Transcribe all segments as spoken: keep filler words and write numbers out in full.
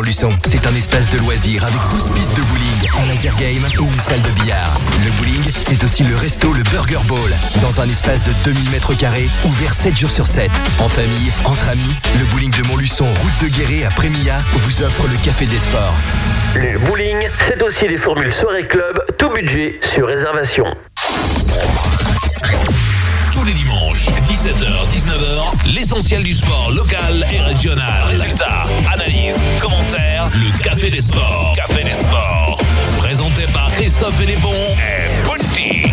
Montluçon. C'est un espace de loisirs avec douze pistes de bowling, un laser game et une salle de billard. Le bowling, c'est aussi le resto, le Burger Bowl. Dans un espace de deux mille mètres carrés, ouvert sept jours sur sept. En famille, entre amis, le bowling de Montluçon, route de Guéret à Prémilla, vous offre le café des sports. Le bowling, c'est aussi les formules soirée club, tout budget sur réservation. Tous les dimanches, dix-sept heures dix-neuf heures, l'essentiel du sport local et régional. Résultats, analyses, commentaires, le Café des Sports. Café des Sports. Présenté par Christophe Hélépon et Bounty.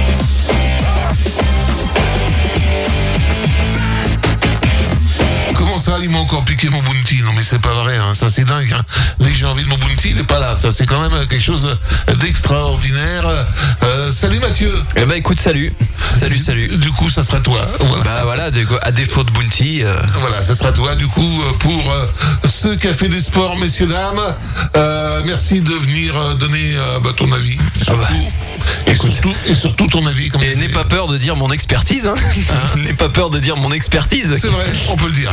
Comment ça, il m'a encore piqué mon bounty? Non mais c'est pas vrai, hein. Ça c'est dingue, hein. Dès que j'ai envie de mon bounty, il est pas là. Ça c'est quand même quelque chose d'extraordinaire. Euh, salut Mathieu. Eh ben écoute, salut. Salut, du, salut. Du coup, ça sera toi. Voilà. Bah voilà, à défaut de bounty. Euh... Voilà, ça sera toi du coup pour euh, ce Café des Sports, messieurs, dames. Euh, merci de venir euh, donner euh, bah, ton avis. Surtout. Ah bah. Et surtout, et surtout ton avis. Comme et n'aie pas peur de dire mon expertise. Hein. Hein n'aie pas peur de dire mon expertise. C'est vrai, on peut le dire.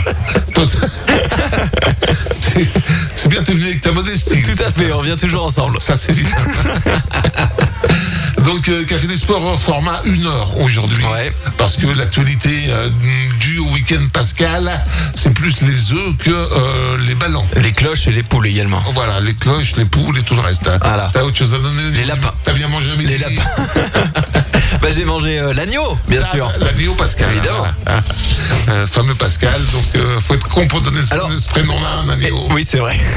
C'est bien, t'es venu avec ta modestie. Tout à fait, on vient toujours ensemble. Ça, c'est bien. Donc, euh, Café des Sports, format une heure aujourd'hui. Ouais. Parce que l'actualité euh, due au week-end pascal, c'est plus les œufs que euh, les ballons. Les cloches et les poules également. Voilà, les cloches, les poules et tout le reste. Voilà. T'as autre chose à donner? Les lapins. T'as bien mangé à midi? Les lapins. Bah, j'ai mangé euh, l'agneau, bien ah, sûr. L'agneau Pascal. Évidemment. Voilà. Euh, le fameux Pascal. Donc, euh, faut être con pour donner ce, Alors, ce prénom-là, un agneau. Et, oui, c'est vrai.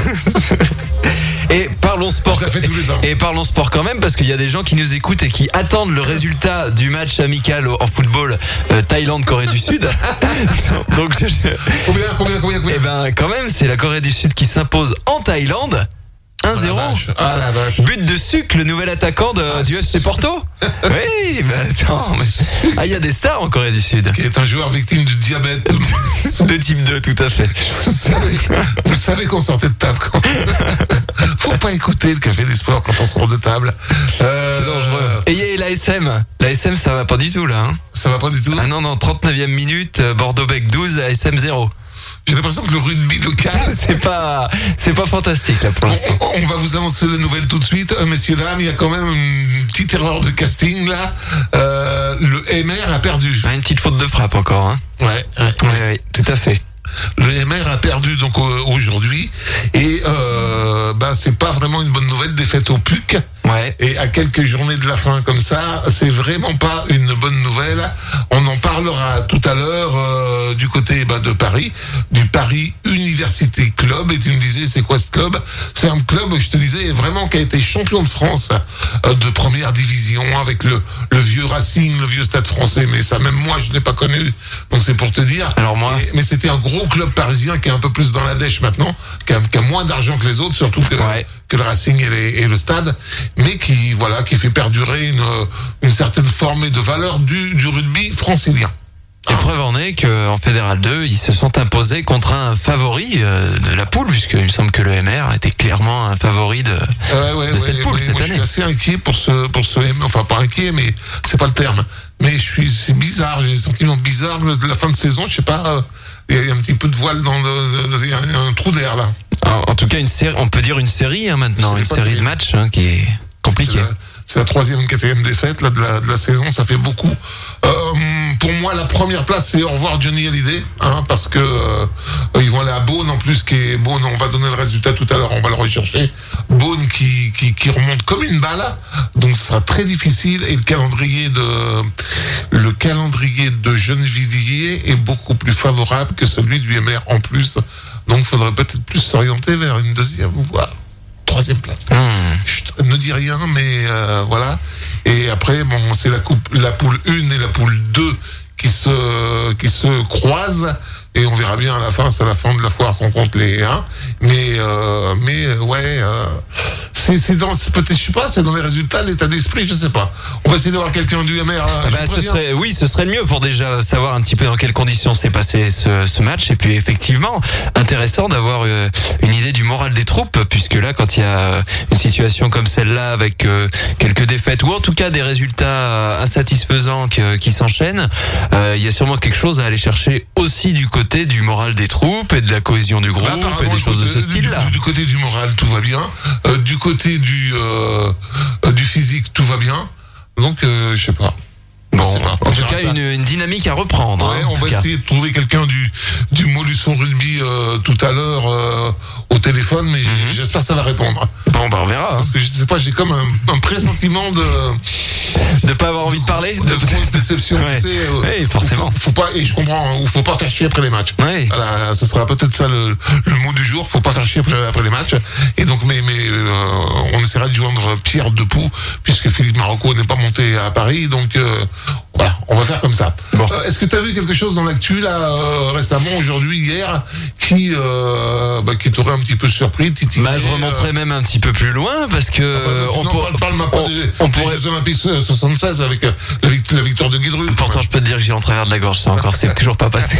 Et parlons sport. Je la fais tous les ans. Et parlons sport quand même, parce qu'il y a des gens qui nous écoutent et qui attendent le résultat du match amical en football euh, Thaïlande-Corée du Sud. Donc, je, je... Combien, combien, combien, combien? Eh ben, quand même, c'est la Corée du Sud qui s'impose en Thaïlande. un zéro. Ah la vache. But de Suc, le nouvel attaquant de, ah, du F C Porto. Oui, mais attends. Mais... Ah, il y a des stars en Corée du Sud. Qui est un joueur victime du diabète. De type deux, tout à fait. Vous savez, vous savez qu'on sortait de table quand faut pas écouter le Café des Sports quand on sort de table. Euh... C'est dangereux. Et il y a l'A S M. L'A S M, ça va pas du tout, là. Hein. Ça va pas du tout? Ah non, non, trente-neuvième minute, Bordeaux-Bec douze, A S M zéro. J'ai l'impression que le rugby local... C'est pas, c'est pas fantastique, là, pour l'instant. On, on va vous annoncer la nouvelle tout de suite. Euh, messieurs, dames, il y a quand même une petite erreur de casting, là. Euh, le M R a perdu. Ah, une petite faute de frappe encore, hein. Ouais, ouais, ouais. Oui, oui, tout à fait. Le M R a perdu donc euh, aujourd'hui et euh, bah c'est pas vraiment une bonne nouvelle, défaite au P U C. Ouais. Et à quelques journées de la fin comme ça, c'est vraiment pas une bonne nouvelle. On en parlera tout à l'heure euh, du côté bah, de Paris, du Paris Université Club. Et tu me disais, c'est quoi ce club? C'est un club, je te disais, vraiment qui a été champion de France euh, de première division avec le, le vieux Racing, le vieux Stade Français. Mais ça, même moi, je n'ai pas connu. Donc c'est pour te dire. Alors moi. Et, mais c'était un gros club parisien qui est un peu plus dans la dèche maintenant, qui a, qui a moins d'argent que les autres, surtout que, ouais. que le Racing et, les, et le Stade, mais qui voilà qui fait perdurer une, une certaine forme de valeur du, du rugby francilien. Et preuve en est qu'en Fédéral deux, ils se sont imposés contre un favori euh, de la poule, puisqu'il me semble que le M R était clairement un favori de, euh, ouais, de ouais, cette poule ouais, cette moi, année. Je suis assez inquiet pour ce, pour ce M R, enfin pas inquiet, mais c'est pas le terme. Mais je suis, c'est bizarre, j'ai des sentiments bizarres de la fin de saison, je sais pas, il euh, y a un petit peu de voile dans le, il y a un, un trou d'air là. En, en tout cas, une série, on peut dire une série hein, maintenant, une série de matchs hein, qui est compliquée. C'est la, c'est la troisième ou quatrième défaite là, de, la, de la saison, ça fait beaucoup. Euh, pour moi, la première place, c'est au revoir Johnny Hallyday, hein, parce que euh, ils vont aller à Beaune en plus, qui est Beaune. On va donner le résultat tout à l'heure, on va le rechercher. Beaune qui, qui, qui remonte comme une balle, donc ce sera très difficile. Et le calendrier de le calendrier de Gennevilliers est beaucoup plus favorable que celui du M R en plus. Donc, il faudrait peut-être plus s'orienter vers une deuxième, voire troisième place. Mmh. Chut, ne dis rien, mais euh, voilà. Et après, bon, c'est la coupe, la poule un et la poule deux qui se, qui se croisent. Et on verra bien à la fin, c'est à la fin de la foire qu'on compte les un. Mais, euh, mais ouais, euh, c'est, c'est dans, c'est peut-être, je sais pas, c'est dans les résultats, l'état d'esprit, je sais pas. On va essayer d'avoir quelqu'un du M R. Ah bah, ce serait, oui, ce serait le mieux pour déjà savoir un petit peu dans quelles conditions s'est passé ce, ce match. Et puis effectivement, intéressant d'avoir euh, une idée du moral des troupes, puisque là, quand il y a une situation comme celle-là, avec euh, quelques défaites, ou en tout cas des résultats insatisfaisants qui, qui s'enchaînent, euh, il y a sûrement quelque chose à aller chercher aussi du côté du moral des troupes et de la cohésion du groupe bah, et des choses de ce du, style-là. Du, du côté du moral, tout va bien. Euh, du côté du, euh, du physique, tout va bien. Donc, euh, je sais pas. Bon, pas. en tout cas, une, une dynamique à reprendre. Ouais, hein, on va cas. essayer de trouver quelqu'un du, du Molusson Rugby euh, tout à l'heure euh, au téléphone, mais mm-hmm. j'espère que ça va répondre. Bon, bah on verra. Parce que je sais pas, j'ai comme un, un pressentiment de... De pas avoir envie de parler De, de grosse déception, ouais. tu sais. Euh, oui, forcément. Faut, faut pas, et je comprends, il faut pas faire chier après les matchs. Oui. Voilà, ce sera peut-être ça le, le mot du jour, faut pas faire chier après, après les matchs. Et donc, mais, mais euh, on essaiera de joindre Pierre Depoux, puisque Philippe Marocco n'est pas monté à Paris, donc euh, voilà, on va faire comme ça. Bon. Euh, est-ce que tu as vu quelque chose dans l'actu, là, euh, récemment, aujourd'hui, hier, qui, euh, bah, qui t'aurait un petit peu surpris, titillé, bah, je remonterai euh... même un petit peu plus loin, parce que... Ah bah, on, non, pour... parle, parle on, des, on des pourrait... Jeux Olympiques soixante-seize avec la, la victoire de Guidru. Pourtant, ouais. Je peux te dire que j'ai en travers de la gorge, ça encore, c'est toujours pas passé.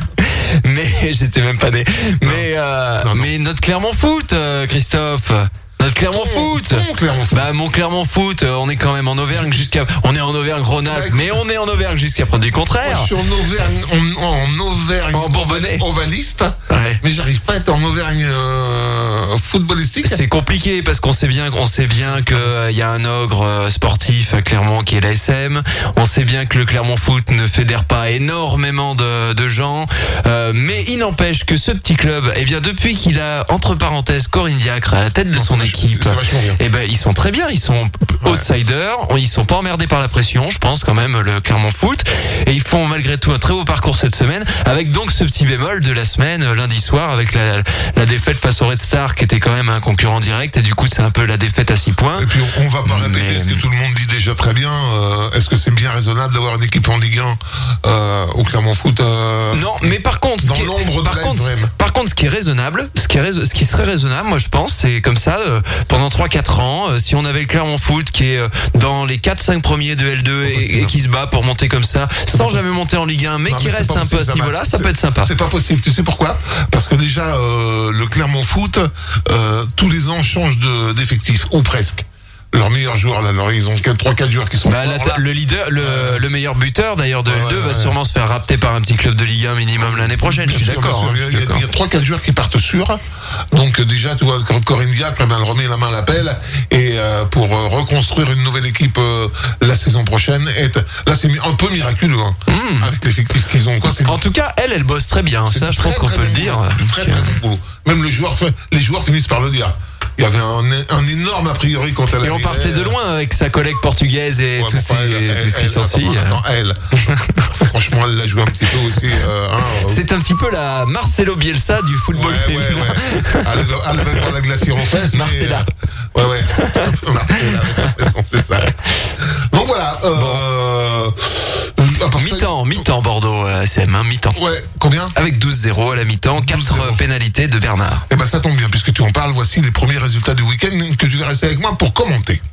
Mais j'étais même pas né. Non. Mais, euh, non, non. mais notre Clermont Foot, euh, Christophe... Notre Clermont Foot. Mon Clermont Foot. Bah mon Clermont Foot, on est quand même en Auvergne jusqu'à, on est en Auvergne-Rhône-Alpes, bah, mais on est en Auvergne jusqu'à prendre du contraire. Moi, je suis en Auvergne, en, en Auvergne, en Bourbonnais, ovaliste, ouais. Mais j'arrive pas à être en Auvergne euh, footballistique. C'est compliqué parce qu'on sait bien qu'on sait bien que il euh, y a un ogre euh, sportif à Clermont qui est l'A S M. On sait bien que le Clermont Foot ne fédère pas énormément de, de gens, euh, mais il n'empêche que ce petit club, eh bien depuis qu'il a entre parenthèses Corinne Diacre à la tête de son équipe. Équipe, et ben ils sont très bien, ils sont ouais. outsiders, ils sont pas emmerdés par la pression, je pense quand même le Clermont Foot, et ils font malgré tout un très beau parcours cette semaine, avec donc ce petit bémol de la semaine lundi soir avec la, la défaite face au Red Star qui était quand même un concurrent direct, et du coup c'est un peu la défaite à six points. Et puis on va pas répéter Mais... ce que tout le monde dit déjà très bien. Euh, est-ce que c'est bien raisonnable d'avoir une équipe en Ligue un euh, au Clermont Foot euh, Non, mais par contre, dans ce qui est, l'ombre par de contre, par contre, ce qui est raisonnable, ce qui est rais, ce qui serait raisonnable, moi je pense, c'est comme ça. Euh, pendant trois quatre ans, euh, si on avait le Clermont Foot qui est euh, dans les quatre cinq premiers de L deux et, et qui se bat pour monter comme ça, sans jamais monter en Ligue un, mais non, qui mais reste un peu à ce niveau-là, ça peut être sympa. C'est pas possible, tu sais pourquoi ? Parce que déjà, euh, le Clermont Foot, euh, tous les ans, change de, d'effectif, ou presque. Leurs meilleurs joueurs, là, alors ils ont trois quatre joueurs qui sont bah, forts, la, le leader, le, euh, le meilleur buteur d'ailleurs de ouais, L deux ouais, va ouais. sûrement se faire rapter par un petit club de Ligue un minimum l'année prochaine. Bien je suis sûr, d'accord. Hein, il, y a, il y a trois quatre joueurs qui partent sûrs. Donc déjà, tu vois, Corinne Diacre, elle remet la main à l'appel et euh, pour euh, reconstruire une nouvelle équipe euh, la saison prochaine. Et là, c'est un peu miraculeux hein, mmh. avec l'effectif qu'ils ont. Quoi, c'est en tout cas, elle, elle bosse très bien. Ça, je pense qu'on peut le dire. Très très bon. Même le joueur, les joueurs finissent par le dire. Il y avait un, un énorme a priori quand elle et on partait de loin avec sa collègue portugaise et ouais, tout, ces, elle, tout ce qui s'ensuit. Attends, elle, franchement, elle l'a joué un petit peu aussi. Euh, hein, c'est un petit peu la Marcelo Bielsa du football ouais, féminin. Ouais, ouais. Elle, elle avait pas la glacière aux fesses. Marcella. Mais, euh, ouais, ouais, c'est un peu Marcella. C'est ça. Donc voilà. Euh, bon. Mi-temps, mi-temps Bordeaux, euh, c'est un mi-temps. Ouais, combien ? Avec douze zéro à la mi-temps, quatre pénalités de Bernard. Eh ben ça tombe bien, puisque tu en parles, voici les premiers résultats du week-end que tu vas rester avec moi pour commenter.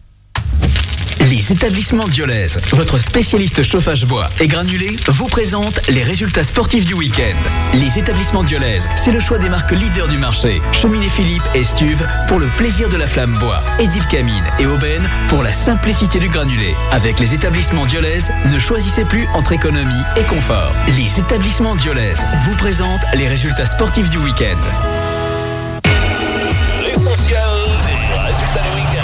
Les établissements Diolèse, votre spécialiste chauffage bois et granulé, vous présente les résultats sportifs du week-end. Les établissements Diolèse, c'est le choix des marques leaders du marché. Cheminée Philippe et Stuve pour le plaisir de la flamme bois. Edip Camine et Aubaine pour la simplicité du granulé. Avec les établissements Diolèse, ne choisissez plus entre économie et confort. Les établissements Diolèse vous présentent les résultats sportifs du week-end. L'essentiel des résultats du week-end.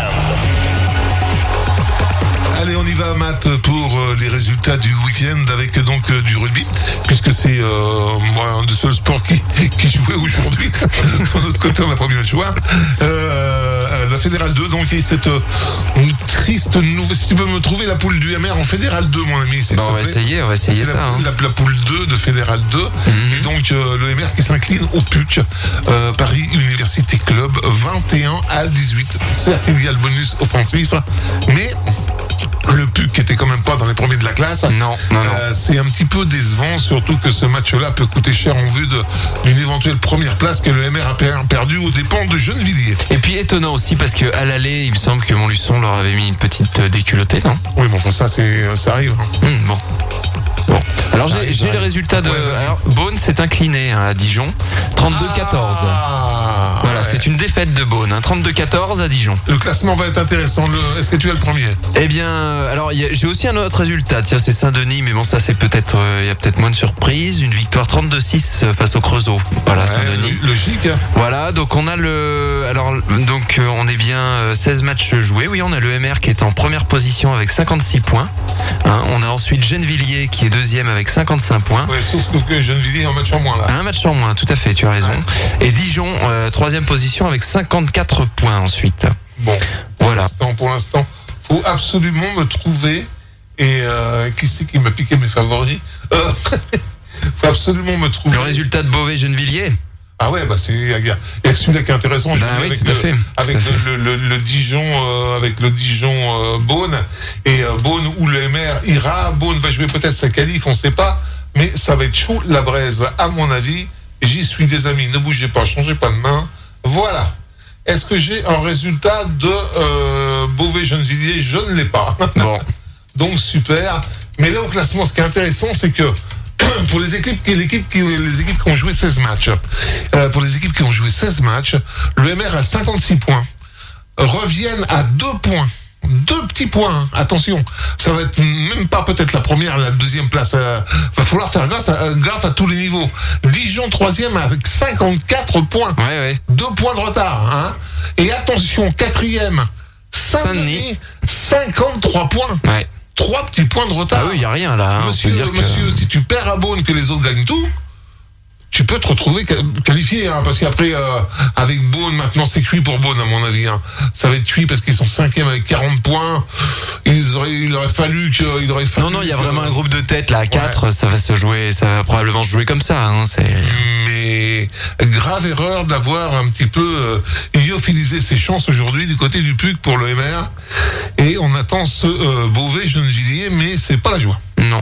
Allez, on y va, Matt, pour euh, les résultats du week-end avec donc euh, du rugby, puisque c'est euh, moi un des seuls sports qui, qui jouait aujourd'hui. Sur notre côté, on n'a pas bien le choix. Euh, la Fédérale deux, donc, et cette euh, triste nouvelle. Si tu peux me trouver la poule du M R en Fédérale deux, mon ami. Bon, on va essayer, on va essayer c'est ça. La, hein. la, la poule deux de Fédérale deux. Mm-hmm. Et donc, euh, le M R qui s'incline au P U C, euh, Paris Université Club, vingt et un à dix-huit. Certes, il y a le bonus offensif, mais le P U C qui était quand même pas dans les premiers de la la classe. Non, non, non. Euh, c'est un petit peu décevant, surtout que ce match-là peut coûter cher en vue de, d'une éventuelle première place que le M R a per- perdu aux dépens de Gennevilliers. Et puis étonnant aussi parce que à l'aller, il me semble que Montluçon leur avait mis une petite euh, déculottée, non? Oui, bon, enfin, ça, c'est, ça arrive. Hein. Hum, Bon. Bon. Alors Ça j'ai, arrive, j'ai ça les arrive. résultats de. Ouais, vas-y. Alors Beaune s'est incliné hein, à Dijon, trente-deux quatorze. Ah, Voilà, ouais. c'est une défaite de Beaune, hein, trente-deux quatorze à Dijon. Le classement va être intéressant. Le... Est-ce que tu as le premier? Eh bien, euh, alors il y a- j'ai aussi un autre résultat. Tiens, c'est Saint-Denis, mais bon, ça c'est peut-être, euh, il y a peut-être moins de surprises. Une victoire trente-deux six face au Creusot. Voilà, Ouais, Saint-Denis. lo- logique. Hein. Voilà, donc on a le, alors donc euh, on est bien euh, seize matchs joués. Oui, on a le M R qui est en première position avec cinquante-six points. Hein, on a ensuite Gennevilliers qui est deuxième avec cinquante-cinq points. Ouais, sauf que Gennevilliers est en match en moins là. Un match en moins, tout à fait, tu as raison. Et Dijon, euh, troisième position avec cinquante-quatre points ensuite. Bon, Voilà. pour l'instant, pour l'instant, faut absolument me trouver. Et euh, qui c'est qui m'a piqué mes favoris? euh, Faut absolument me trouver. Le résultat de Beauvais-Gennevilliers. Ah ouais, bah c'est il y a, il y a celui-là qui est intéressant. je Bah dis, oui, avec tout à le, fait, tout avec à le, fait. le, le, le Dijon, euh, avec le Dijon euh, Beaune et euh, Beaune où le M R ira. Beaune va jouer peut-être sa qualif, on sait pas, mais ça va être chaud la braise à mon avis. J'y suis des amis, ne bougez pas, changez pas de main. Voilà. Est-ce que j'ai un résultat de euh, Beauvais-Gennevilliers? Je ne l'ai pas. Bon. Donc super. Mais là au classement, ce qui est intéressant, c'est que pour les équipes, qui- l'équipe qui, les équipes qui ont joué seize matchs, euh, pour les équipes qui ont joué seize matchs, le M R a cinquante-six points, reviennent à deux points. Deux petits points, hein. Attention, ça va être même pas peut-être la première, la deuxième place. Euh, va falloir faire gaffe à, gaffe à tous les niveaux. Dijon troisième avec cinquante-quatre points, Ouais, ouais. deux points de retard. Hein. Et attention, quatrième, Saint-Denis. Saint-Denis, cinquante-trois points, Ouais. trois petits points de retard. Ah oui, il y a rien là. Hein, Monsieur, on peut dire que- monsieur, si tu perds à Beaune que les autres gagnent tout, tu peux te retrouver ca- qualifié, hein, parce qu'après, euh, avec Beaune, maintenant c'est cuit pour Beaune, à mon avis. Hein. Ça va être cuit parce qu'ils sont cinquième avec quarante points. Ils auraient, il aurait fallu que, il aurait fallu Non, non, il y a que- vraiment un groupe de tête là à quatre. Ça va se jouer, ça va probablement se jouer comme ça. Hein, c'est. Mais grave erreur d'avoir un petit peu euh, lyophilisé ses chances aujourd'hui du côté du P U C pour le M R. Et on attend ce euh, Beauvais-Gennevilliers, mais c'est pas la joie. Non.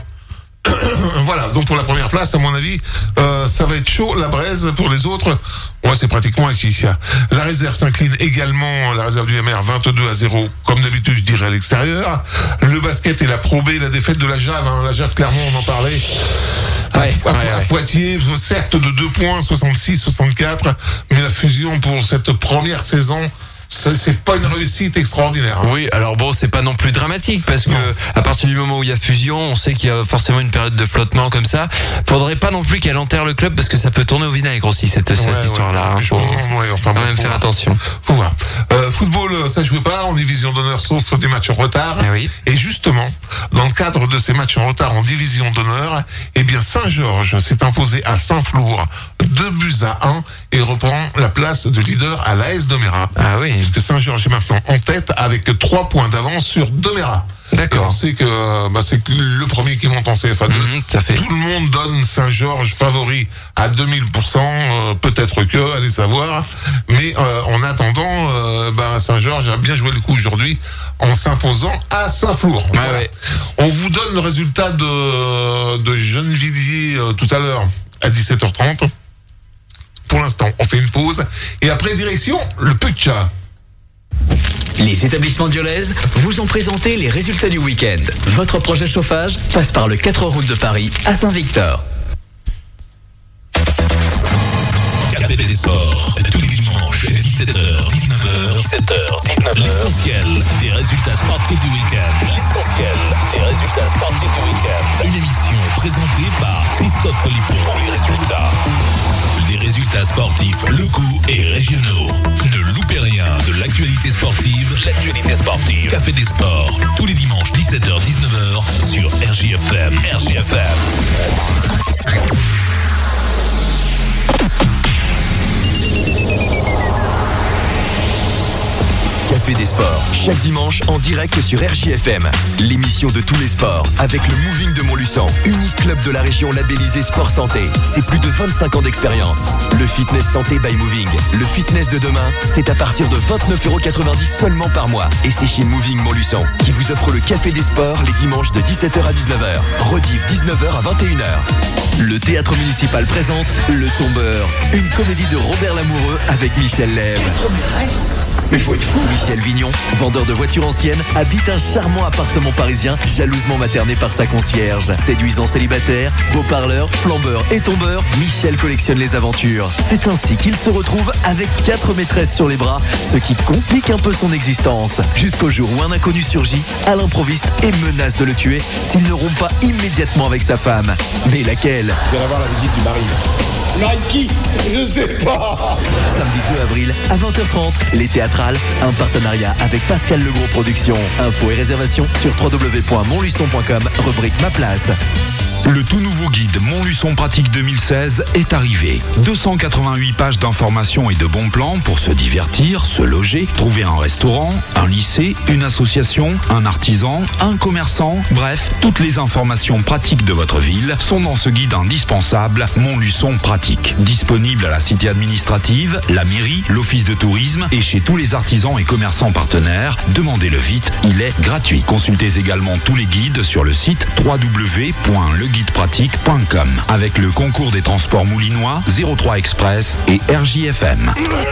Voilà, donc pour la première place, à mon avis, euh, ça va être chaud, la braise. Pour les autres, ouais, c'est pratiquement acquis. La réserve s'incline également, la réserve du M R, vingt-deux à zéro, comme d'habitude, je dirais à l'extérieur. Le basket et la Pro B, la défaite de la Jave, hein, la Jave, clairement, on en parlait. À, Ouais, à- ouais, à ouais. Poitiers, certes de deux points, soixante-six soixante-quatre, mais la fusion pour cette première saison, ça, c'est pas une réussite extraordinaire. Hein. Oui, alors bon, c'est pas non plus dramatique parce que à partir du moment où il y a fusion, on sait qu'il y a forcément une période de flottement comme ça. Faudrait pas non plus qu'elle enterre le club parce que ça peut tourner au vinaigre aussi cette, cette Ouais, histoire-là. ouais, hein. je Faut pense, ouais, enfin, quand bon, même faut faire voir. attention. Faut voir. Euh, football, euh, ça jouait pas en division d'honneur sauf des matchs en retard. Eh oui. Et justement, dans le cadre de ces matchs en retard en division d'honneur, eh bien Saint-Georges s'est imposé à Saint-Flour deux buts à un et reprend la place de leader à l'A S Domérat. Ah oui. Puisque Saint-Georges est maintenant en tête avec trois points d'avance sur Domérat. Et on D'accord. sait que euh, bah, c'est que le premier qui monte en C F A deux. Mhm, tout à fait. Tout le monde donne Saint-Georges favori à deux mille pour cent, euh, peut-être que, allez savoir. Mais euh, en attendant, euh, bah, Saint-Georges a bien joué le coup aujourd'hui en s'imposant à Saint-Flour. Ouais, ouais. On vous donne le résultat de, de Gennevilliers euh, tout à l'heure à dix-sept heures trente. Pour l'instant, on fait une pause. Et après, direction le P U C. Les établissements Diolèse vous ont présenté les résultats du week-end. Votre projet chauffage passe par le quatre route de Paris à Saint-Victor. Café des sports, tous les dimanches, dix-sept heures, dix-neuf heures, dix-sept heures, dix-neuf heures. L'essentiel des résultats sportifs du week-end. L'essentiel des résultats sportifs du week-end. Une émission présentée par Christophe Philippon pour les résultats. Les résultats sportifs locaux et régionaux. Ne loupez rien de l'actualité sportive. L'actualité sportive. Café des sports, tous les dimanches, dix-sept heures, dix-neuf heures sur R J F M. R J F M. Café des Sports. Chaque dimanche en direct sur R J F M. L'émission de tous les sports avec le Moving de Montluçon. Unique club de la région labellisé Sport Santé. C'est plus de vingt-cinq ans d'expérience. Le Fitness Santé by Moving. Le fitness de demain, c'est à partir de vingt-neuf euros quatre-vingt-dix seulement par mois. Et c'est chez Moving Montluçon qui vous offre le Café des Sports les dimanches de dix-sept heures à dix-neuf heures. Rediff dix-neuf heures à vingt et une heures. Le Théâtre Municipal présente Le Tombeur. Une comédie de Robert Lamoureux avec Michel Lève. Mais faut être fou. Michel Vignon, vendeur de voitures anciennes, habite un charmant appartement parisien jalousement materné par sa concierge. Séduisant célibataire, beau parleur, flambeur et tombeur, Michel collectionne les aventures. C'est ainsi qu'il se retrouve avec quatre maîtresses sur les bras, ce qui complique un peu son existence. Jusqu'au jour où un inconnu surgit à l'improviste et menace de le tuer s'il ne rompt pas immédiatement avec sa femme. Mais laquelle? Je vais avoir la visite du mari. Mari de qui? Je sais pas. Samedi deux avril à vingt heures trente, les théâtrales, un partenariat avec Pascal Legros Productions. Infos et réservations sur w w w point montluçon point com, rubrique Ma Place. Le tout nouveau guide Montluçon Pratique deux mille seize est arrivé. deux cent quatre-vingt-huit pages d'informations et de bons plans pour se divertir, se loger, trouver un restaurant, un lycée, une association, un artisan, un commerçant. Bref, toutes les informations pratiques de votre ville sont dans ce guide indispensable Montluçon Pratique. Disponible à la cité administrative, la mairie, l'office de tourisme et chez tous les artisans et commerçants partenaires. Demandez-le vite, il est gratuit. Consultez également tous les guides sur le site w w w point le guide pratique point com avec le concours des transports moulinois, zéro trois Express et R J F M.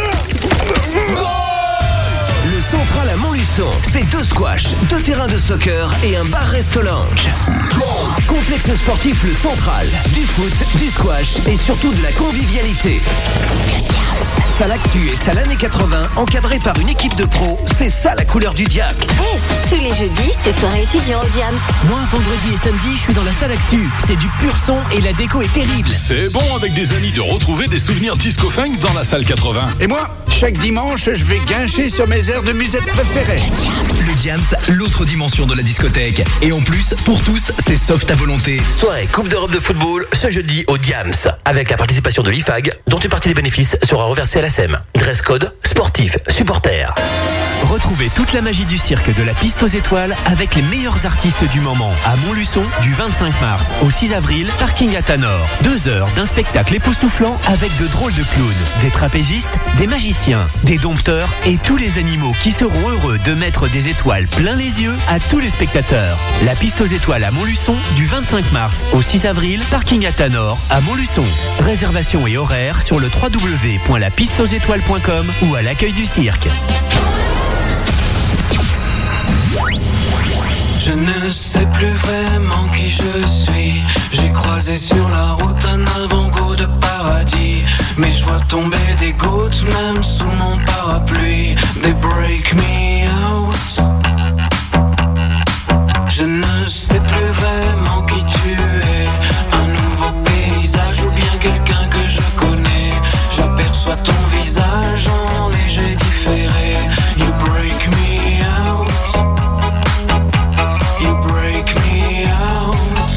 Le Central à Montluçon, c'est deux squash, deux terrains de soccer et un bar-resto-lounge. Complexe sportif Le Central, du foot, du squash et surtout de la convivialité. Salle actu et salle années quatre-vingts, encadrée par une équipe de pros, c'est ça la couleur du Diams. Hey, tous les jeudis, c'est soirée étudiant au Diams. Moi, vendredi et samedi, je suis dans la salle actu. C'est du pur son et la déco est terrible. C'est bon avec des amis de retrouver des souvenirs disco-funk dans la salle quatre-vingts. Et moi, chaque dimanche, je vais guincher sur mes airs de musette préférées. Le Diams, l'autre dimension de la discothèque. Et en plus, pour tous, c'est soft à volonté. Soirée Coupe d'Europe de football ce jeudi au Diams, avec la participation de l'I F A G, dont une partie des bénéfices sera reversée à la S E M. Dress code, sportif, supporter. Retrouvez toute la magie du cirque de la piste aux étoiles avec les meilleurs artistes du moment à Montluçon du vingt-cinq mars au six avril, parking à Tanor. Deux heures d'un spectacle époustouflant avec de drôles de clowns, des trapézistes, des magiciens, des dompteurs et tous les animaux qui seront heureux de mettre des étoiles plein les yeux à tous les spectateurs. La piste aux étoiles à Montluçon du vingt-cinq mars au six avril, parking à Tanor à Montluçon. Réservation et horaire sur le w w w point la piste aux étoiles point com ou à l'accueil du cirque. Je ne sais plus vraiment qui je suis. J'ai croisé sur la route un avant-goût de paradis. Mais je vois tomber des gouttes même sous mon parapluie. They break me out. Je ne sais plus vraiment qui tu es. Un nouveau paysage ou bien quelqu'un que je connais. J'aperçois ton visage en léger différé. You break me out. You break me out.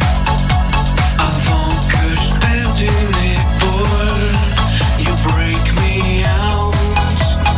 Avant que je perde une épaule. You break me out.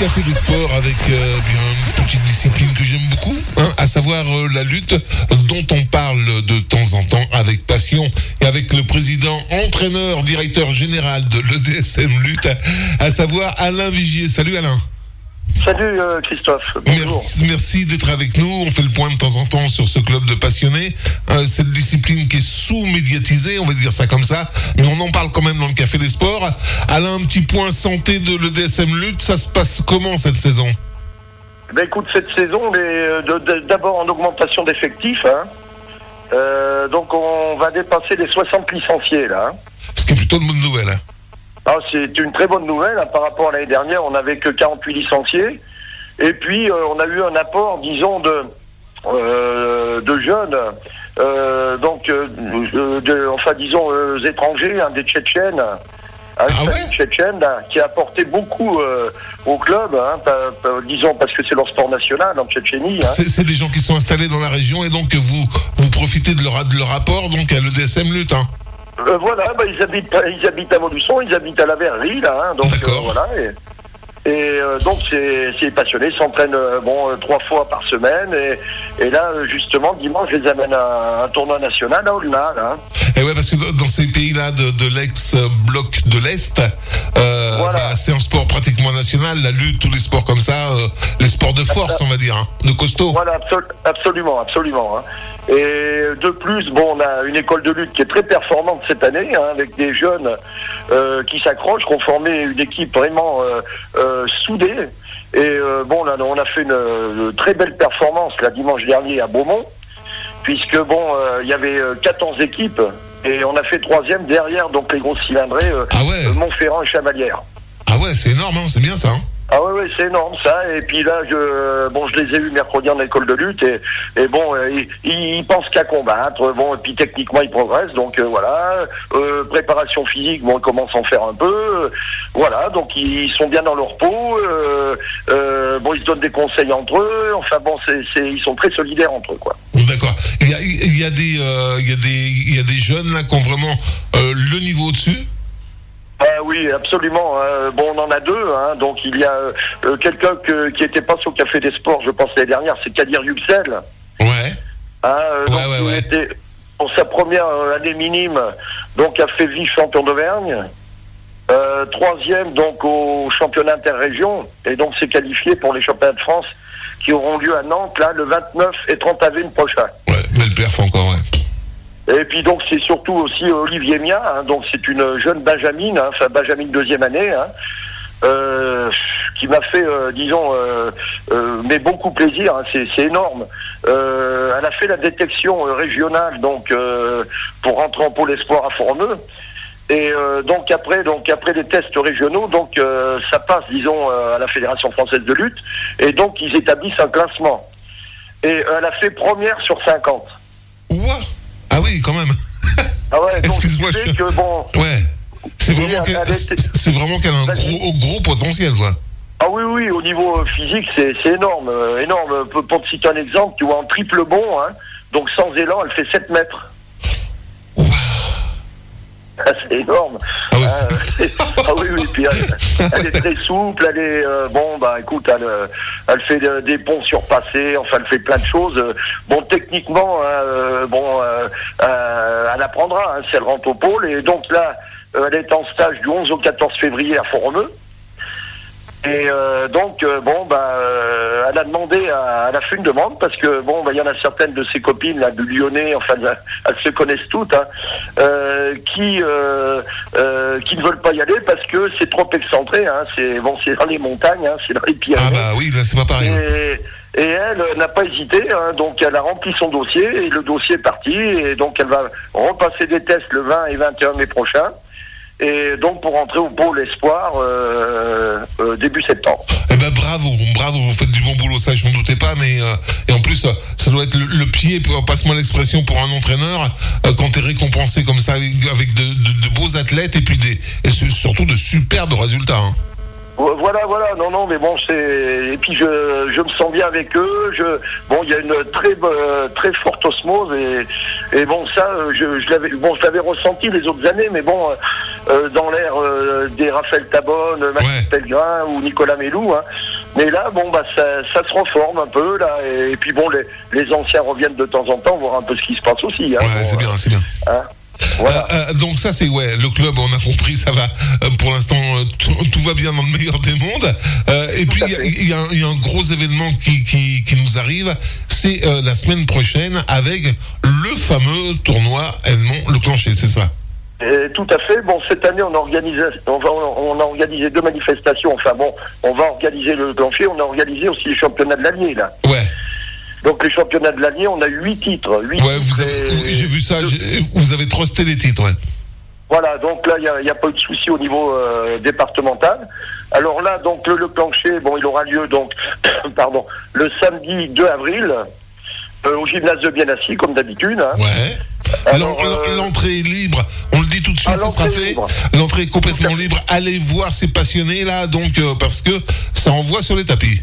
café de sport avec euh, bien, une petite discipline que j'aime beaucoup, hein, à savoir euh, la lutte dont on parle de temps en temps avec passion et avec le président, entraîneur, directeur général de l'E D S M Lutte, à savoir Alain Vigier. Salut Alain. Salut euh, Christophe. Bonjour. Merci, merci d'être avec nous. On fait le point de temps en temps sur ce club de passionnés. Euh, cette discipline qui est sous-médiatisée, on va dire ça comme ça, mais on en parle quand même dans le Café des Sports. Alain, un petit point santé de l'E D S M Lutte. Ça se passe comment cette saison ? Ben écoute, cette saison, on est de, de, d'abord en augmentation d'effectifs. Hein. Euh, donc on va dépasser les soixante licenciés là. Hein. Ce qui est plutôt une bonne nouvelle. Hein. Ah, c'est une très bonne nouvelle, hein, par rapport à l'année dernière, on n'avait que quarante-huit licenciés. Et puis, euh, on a eu un apport, disons, de, euh, de jeunes, euh, donc, euh, de, enfin, disons, euh, étrangers, hein, des Tchétchènes, un ah ouais Tchétchène, hein, qui a apporté beaucoup euh, au club, hein, pa, pa, disons, parce que c'est leur sport national en Tchétchénie. Hein. C'est, c'est des gens qui sont installés dans la région et donc vous, vous profitez de leur, de leur apport donc, à l'E D S M Lutte. Hein. Euh, voilà, bah, ils habitent, ils habitent à Montluçon, ils habitent à la Verrerie, là, hein, donc euh, voilà. Et, et euh, donc c'est, c'est passionné, ils s'entraînent euh, bon euh, trois fois par semaine. Et, et là, euh, justement, dimanche, je les amène à un tournoi national à Aulnat. Hein. Et ouais, parce que dans ces pays-là de, de l'ex-bloc de l'Est, euh, voilà. bah, c'est un sport pratiquement national, la lutte, tous les sports comme ça, euh, les sports de force, on va dire, hein, de costaud. Voilà, absol- absolument, absolument. Hein. Et de plus, bon, on a une école de lutte qui est très performante cette année, hein, avec des jeunes euh, qui s'accrochent, qui ont formé une équipe vraiment euh, euh, soudée. Et euh, bon, là, on a fait une, une très belle performance là dimanche dernier à Beaumont, puisque bon, il euh, y avait quatorze équipes et on a fait troisième derrière donc les grosses cylindrées euh, ah ouais. euh, Montferrand et Chamalières. Ah ouais, c'est énorme, hein, c'est bien ça. Hein. Ah ouais, ouais, c'est énorme ça. Et puis là, je, bon, je les ai eus mercredi en école de lutte et, et bon, euh, ils, ils pensent qu'à combattre. Bon, et puis techniquement, ils progressent. Donc euh, voilà, euh, préparation physique, bon, ils commencent à en faire un peu. Euh, voilà, donc ils sont bien dans leur peau. Euh, euh, bon, ils se donnent des conseils entre eux. Enfin bon, c'est, c'est, ils sont très solidaires entre eux, quoi. D'accord. Il y a, il y a des, euh, il y a des, il y a des jeunes là qui ont vraiment euh, le niveau au-dessus. Ah oui, absolument. Hein. Bon, on en a deux. Hein. Donc, il y a euh, quelqu'un que, qui était passé au Café des Sports, je pense, l'année dernière, c'est Kadir Yüksel. Ouais. Hein, euh, ouais, donc, ouais, il ouais. était, pour sa première euh, année minime, donc, a fait vice-champion d'Auvergne. Euh, troisième, donc, au championnat interrégion. Et donc, s'est qualifié pour les championnats de France qui auront lieu à Nantes, là, le vingt-neuf et trente avril prochain. Ouais, belle perf encore, ouais. Et puis donc c'est surtout aussi Olivier Mia, hein, donc c'est une jeune Benjamine, hein, enfin Benjamine deuxième année, hein, euh, qui m'a fait, euh, disons, euh, euh, mais beaucoup plaisir, hein, c'est, c'est énorme. Euh, elle a fait la détection euh, régionale, donc euh, pour rentrer en pôle espoir à Fourmeux. Et euh, donc après, donc après les tests régionaux, donc euh, ça passe, disons, euh, à la Fédération française de lutte, et donc ils établissent un classement. Et euh, elle a fait première sur cinquante. Ouah. Ah oui, quand même. Ah ouais, donc excuse-moi, tu sais je... que bon. Ouais. C'est oui, vraiment, qu'elle, qu'elle, c'est vraiment qu'elle a un gros, gros potentiel, quoi. Ah oui, oui, au niveau physique, c'est, c'est énorme, euh, énorme. Pour, pour te citer un exemple, tu vois, en triple bond, hein, donc sans élan, elle fait sept mètres. Wow. Ah, c'est énorme. Ah, ouais, ah, c'est... ah oui, oui, puis elle, elle est très souple, elle est, euh, bon, bah écoute, elle, elle fait de, des ponts surpassés, enfin, elle fait plein de choses. Bon, techniquement, euh, bon, euh, euh, elle apprendra, hein, si elle rentre au pôle, et donc là, elle est en stage du onze au quatorze février à Fourmeux. Et euh, donc, euh, bon, bah, euh, elle a demandé, à, elle a fait une demande, parce que, bon, bah, il y en a certaines de ses copines, là, du Lyonnais, enfin, elles se connaissent toutes, hein, euh, qui, euh, euh, qui ne veulent pas y aller parce que c'est trop excentré, hein, c'est, bon, c'est dans les montagnes, hein, c'est dans les Pyrénées. Ah bah oui, là, c'est pas pareil. Et, et elle euh, n'a pas hésité, hein, donc elle a rempli son dossier, et le dossier est parti, et donc elle va repasser des tests le vingt et vingt et un mai prochain. Et donc pour rentrer au pôle espoir euh, euh, début septembre. Eh ben bravo, bravo, vous faites du bon boulot, ça je m'en doutais pas, mais euh, et en plus ça doit être le, le pied, passe-moi l'expression, pour un entraîneur euh, quand t'es récompensé comme ça avec de, de, de beaux athlètes et puis des et surtout de superbes résultats. Hein. Voilà, voilà, non, non, mais bon, c'est, et puis je, je me sens bien avec eux, je, bon, il y a une très, euh, très forte osmose, et, et bon, ça, je, je l'avais, bon, je l'avais ressenti les autres années, mais bon, euh, dans l'ère euh, des Raphaël Tabonne, Mathis ouais. Pellegrin ou Nicolas Mélou, hein, Mais là, bon, bah, ça, ça se reforme un peu, là. Et, et puis bon, les, les anciens reviennent de temps en temps voir un peu ce qui se passe aussi. Hein, ouais, bon, c'est bien, c'est bien. Hein, voilà. euh, euh, donc ça, c'est, ouais, le club, on a compris, ça va. Euh, pour l'instant, euh, tout, tout va bien dans le meilleur des mondes. Euh, et puis, il y, y, y a un gros événement qui, qui, qui nous arrive. C'est euh, la semaine prochaine avec le fameux tournoi Edmond Le Clancher, c'est ça? Et tout à fait. Bon, cette année, on a organisé, on, va, on a organisé deux manifestations. Enfin bon, on va organiser le plancher. On a organisé aussi les championnats de l'Allier, là. Ouais. Donc les championnats de l'Allier, on a huit titres. Huit ouais, vous avez, et... j'ai vu ça. J'ai, vous avez trusté les titres, ouais. Voilà. Donc là, il n'y a, y a pas eu de souci au niveau euh, départemental. Alors là, donc le, le plancher, bon, il aura lieu donc, pardon, le samedi deux avril euh, au gymnase de Bienassis, comme d'habitude. Hein. Ouais. Alors, euh... l'entrée est libre, on le dit tout de suite, ah, ça sera fait. Libre. L'entrée est complètement libre. Allez voir ces passionnés là, donc euh, parce que ça envoie sur les tapis.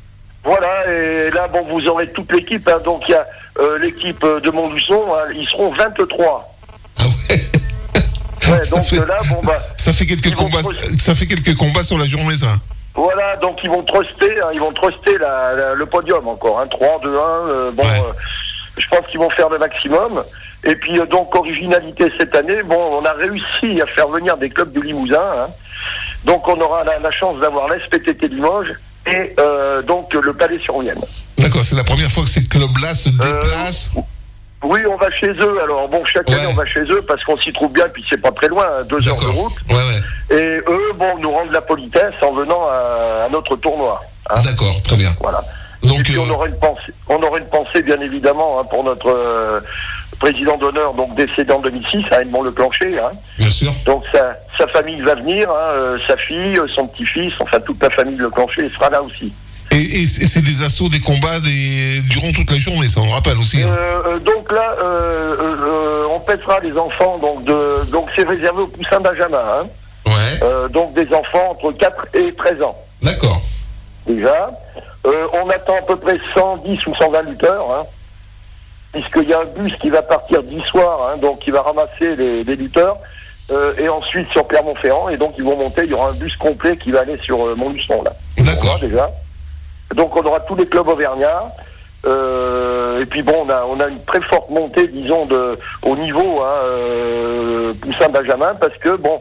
Voilà, et là, bon, vous aurez toute l'équipe. Hein, donc, il y a euh, l'équipe de Montluçon, hein, ils seront vingt-trois. Ah ouais. Ouais, ça donc fait, là, bon, bah. Ça fait quelques combats, ça fait quelques combats sur la journée, ça. Voilà, donc ils vont truster, hein, ils vont truster la, la, le podium encore, hein, trois, deux, un. Euh, bon, ouais. euh, je pense qu'ils vont faire le maximum. Et puis, euh, donc, originalité cette année, bon, on a réussi à faire venir des clubs du Limousin. Hein. Donc, on aura la, la chance d'avoir l'S P T T Limoges et euh, donc le Palais-sur-Vienne. D'accord, c'est la première fois que ces clubs-là se déplacent. Euh, oui, on va chez eux. Alors, bon, chaque ouais. année, on va chez eux parce qu'on s'y trouve bien, puis c'est pas très loin, hein, deux D'accord. heures de route. Ouais, ouais. Et eux, bon, nous rendent la politesse en venant à, à notre tournoi. Hein. D'accord, très bien. Voilà. Donc, et puis, euh... on aurait une pensée, on aurait une pensée, bien évidemment, hein, pour notre euh, président d'honneur, donc décédé en deux mille six, à Edmond Le Clancher. Hein. Bien sûr. Donc, sa, sa famille va venir, hein, euh, sa fille, son petit-fils, enfin, toute la famille Le Clancher sera là aussi. Et, et c'est des assauts, des combats des... durant toute la journée, ça on rappelle aussi. Hein. Euh, donc là, euh, euh, on pèsera les enfants, donc de, donc c'est réservé aux poussins Benjamin. Hein. Ouais. Euh, donc des enfants entre quatre et treize ans. D'accord. Déjà. Euh, on attend à peu près cent dix ou cent vingt lutteurs, hein, puisqu'il y a un bus qui va partir dix soirs, hein, donc qui va ramasser les, les lutteurs, euh, et ensuite sur Clermont-Ferrand, et donc ils vont monter, il y aura un bus complet qui va aller sur euh, Montluçon, là. D'accord. Déjà. Donc on aura tous les clubs auvergnats, euh, et puis bon, on a, on a une très forte montée, disons, de, au niveau, hein, euh, Poussin Benjamin, parce que bon,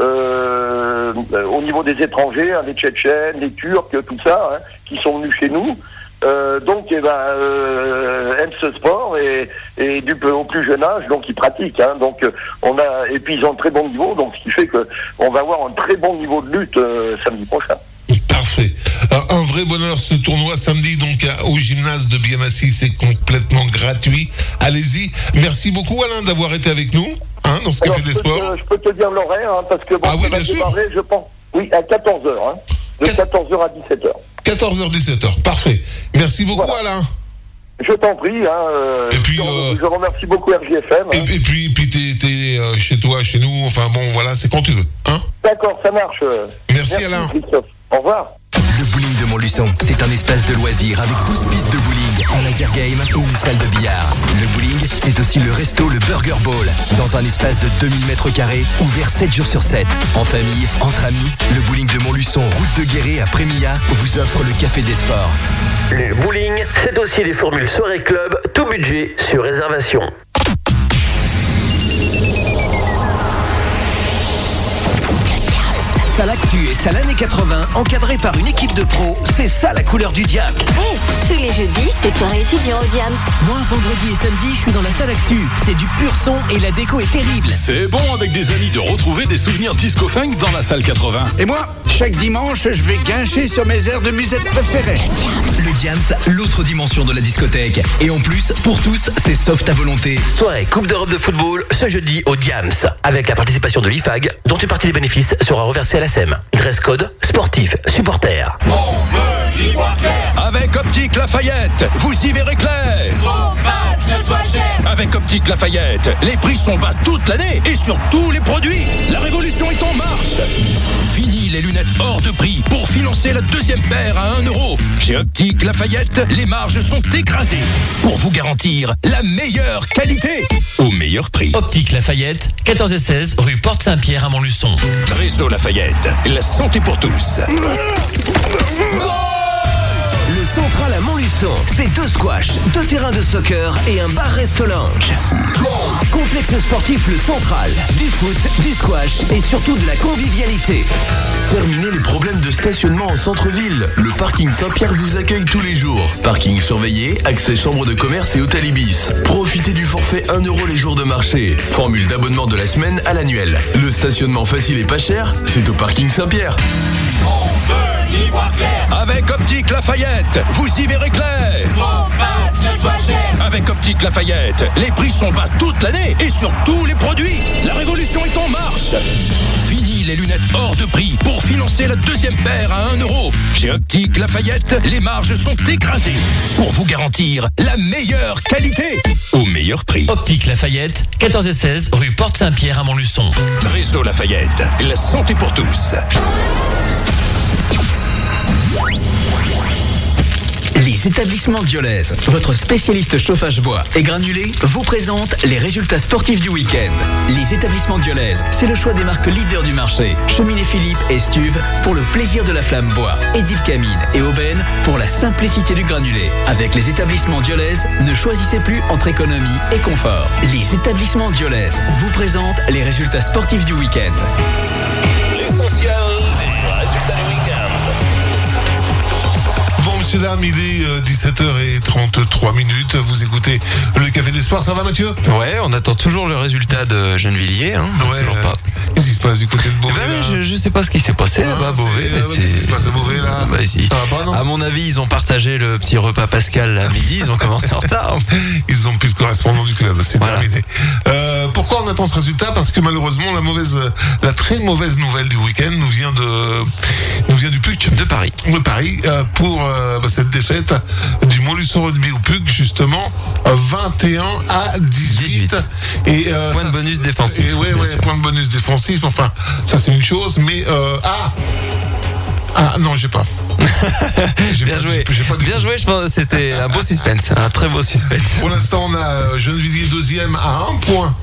euh, au niveau des étrangers, hein, les Tchétchènes, les Turcs, tout ça, hein, qui sont venus chez nous, euh, donc eh ben, euh, aiment ce sport et, et du au plus jeune âge, donc ils pratiquent. Hein, donc on a et puis ils ont un très bon niveau, donc ce qui fait que on va avoir un très bon niveau de lutte euh, samedi prochain. Parfait. Un vrai bonheur ce tournoi samedi donc au gymnase de Bienassis, c'est complètement gratuit. Allez-y. Merci beaucoup Alain d'avoir été avec nous hein, dans ce Alors, Café des Sports. Te, je peux te dire l'horaire hein, parce que bon, ah oui, ça va démarrer, je pense. Oui, à quatorze heures. Hein, de quatorze heures à dix-sept heures. quatorze heures dix-sept heures. Parfait. Merci beaucoup voilà. Alain. Je t'en prie. Hein, euh, et puis, je, euh, je remercie beaucoup R J F M. Et, hein. et puis, puis t'es, t'es euh, chez toi, chez nous. Enfin bon, voilà, c'est quand tu veux. Hein. D'accord, ça marche. Merci, Merci Alain. Christophe. Au revoir. Le bowling de Montluçon, c'est un espace de loisirs avec douze pistes de bowling, un laser game et une salle de billard. Le bowling, c'est aussi le resto, le Burger Bowl, dans un espace de deux mille mètres carrés, ouvert sept jours sur sept. En famille, entre amis, le bowling de Montluçon, route de Guéret à Prémilla, vous offre le Café des Sports. Le bowling, c'est aussi les formules soirée club, tout budget sur réservation. Ça l'actu et ça l'année quatre-vingts, encadré par une équipe de pros, c'est ça la couleur du Diams. Hey, tous les jeudis, c'est soirée étudiant au Diams. Moi, vendredi et samedi, je suis dans la salle actu. C'est du pur son et la déco est terrible. C'est bon avec des amis de retrouver des souvenirs disco-funk dans la salle quatre-vingts. Et moi, chaque dimanche, je vais guincher sur mes airs de musette préférées. Le Diams, l'autre dimension de la discothèque. Et en plus, pour tous, c'est soft à volonté. Soirée Coupe d'Europe de football, ce jeudi au Diams, avec la participation de l'I F A G, dont une partie des bénéfices sera reversée à la S E M. Dress code, sportif, supporter. On veut y voir clair. Avec Optique Lafayette, vous y verrez clair. Faut pas que ce soit cher. Avec Optique Lafayette, les prix sont bas toute l'année et sur tous les produits. La révolution est en marche. Fini les lunettes hors de prix pour financer la deuxième paire à un euro. Chez Optique Lafayette, les marges sont écrasées pour vous garantir la meilleure qualité au meilleur prix. Optique Lafayette, quatorze et seize rue Porte-Saint-Pierre à Montluçon. Réseau Lafayette, la santé pour tous. Central à Montluçon, c'est deux squash, deux terrains de soccer et un bar-resto-lounge. Complexe sportif Le Central, du foot, du squash et surtout de la convivialité. Terminez les problèmes de stationnement en centre-ville. Le parking Saint-Pierre vous accueille tous les jours. Parking surveillé, accès chambre de commerce et hôtel Ibis. Profitez du forfait un euro les jours de marché. Formule d'abonnement de la semaine à l'annuel. Le stationnement facile et pas cher, c'est au parking Saint-Pierre. On veut y voir clair. Avec Optique Lafayette, vous y verrez clair. Avec Optique Lafayette, les prix sont bas toute l'année et sur tous les produits. La révolution est en marche. Fini les lunettes hors de prix pour financer la deuxième paire à un euro. Chez Optique Lafayette, les marges sont écrasées pour vous garantir la meilleure qualité au meilleur prix. Optique Lafayette, quatorze et seize rue Porte Saint-Pierre à Montluçon. Réseau Lafayette, la santé pour tous. Les établissements Diolèse, votre spécialiste chauffage bois et granulés, vous présente les résultats sportifs du week-end. Les établissements Diolèse, c'est le choix des marques leaders du marché. Cheminée Philippe et Stuve pour le plaisir de la flamme bois. Edip Camine et Aubaine pour la simplicité du granulé. Avec les établissements Diolèse, ne choisissez plus entre économie et confort. Les établissements Diolèse vous présentent les résultats sportifs du week-end. L'essentiel des résultats du week-end. Messieurs, dames, il est euh, dix-sept heures trente-trois minutes. Vous écoutez le Café des Sports. Ça va, Mathieu? Ouais, on attend toujours le résultat de Gennevilliers. Hein, ouais, toujours pas. Qu'est-ce qui se passe du côté de Beauvais? Eh ben, je, je sais pas ce qui s'est passé là-bas à Beauvais. Euh, Qu'est-ce qui se passe à Beauvais là? Bah, si. Ça va pas, non? À mon avis, ils ont partagé le petit repas Pascal à midi. Ils ont commencé en retard. Ils ont plus de correspondant du club. C'est voilà. Terminé. Euh, pourquoi on attend ce résultat? Parce que malheureusement, la mauvaise, la très mauvaise nouvelle du week-end nous vient de, nous vient du P U C. De Paris. De Paris euh, pour euh, cette défaite du Montluçon Rugby au P U C, justement vingt et un à dix-huit. dix-huit. Et euh, point ça, de bonus défensif. Et ouais, ouais, point de bonus défensif. Enfin, ça c'est une chose, mais euh, ah. Ah non, j'ai pas. j'ai Bien pas, joué. J'ai pas Bien joué, je pense que c'était un beau suspense, un très beau suspense. Pour l'instant, on a Gennevilliers deuxième à un point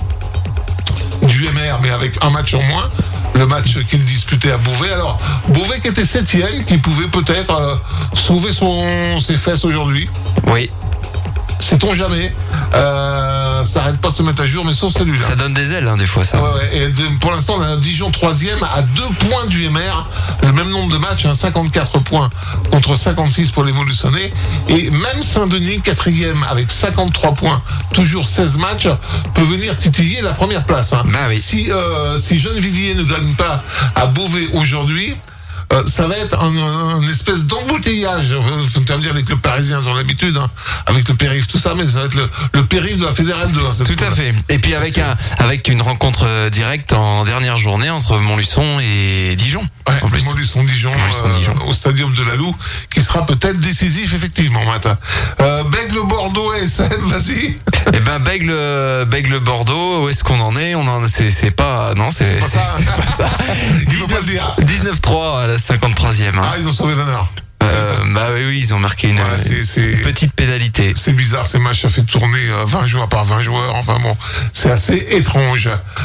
du M R, mais avec un match en moins. Le match qu'il disputait à Beauvais. Alors, Beauvais qui était septième, qui pouvait peut-être euh, sauver son, ses fesses aujourd'hui. Oui. Sait-on jamais. Euh, ça arrête pas de se mettre à jour, mais sauf celui-là. Ça donne des ailes, hein, des fois, ça. Ouais, ouais. Et de, pour l'instant, on a Dijon troisième à deux points du M R. Le même nombre de matchs, hein, cinquante-quatre points contre cinquante-six pour les Montluçonnais. Et même Saint-Denis, quatrième avec cinquante-trois points, toujours seize matchs, peut venir titiller la première place. Hein. Bah oui. Si, euh, si Gennevilliers ne gagne pas à Beauvais aujourd'hui, Euh, ça va être un, un, un espèce d'embouteillage. Faut me dire, les clubs parisiens ont l'habitude, hein, avec le périph', tout ça, mais ça va être le, le périph' de la Fédérale deux. Hein, tout à fait. Et puis avec un, avec une rencontre directe en dernière journée entre Montluçon et Dijon. Ouais, en plus. Montluçon, Dijon, euh, Dijon, au Stadium de la Loue, qui sera peut-être décisif, effectivement, matin. Euh, Bègle Bordeaux, A S M, vas-y. Eh ben, Bègle, Bègle Bordeaux, où est-ce qu'on en est? On en, c'est, c'est pas, non, c'est, c'est pas ça. C'est pas ça. dix-neuf trois à la cinquante-troisième. Hein. Ah, ils ont sauvé l'honneur. Euh, bah oui, oui, ils ont marqué une, ouais, c'est, c'est, une petite pénalité. C'est bizarre, ces matchs, ça fait tourner vingt joueurs par vingt joueurs. Enfin bon, c'est assez étrange.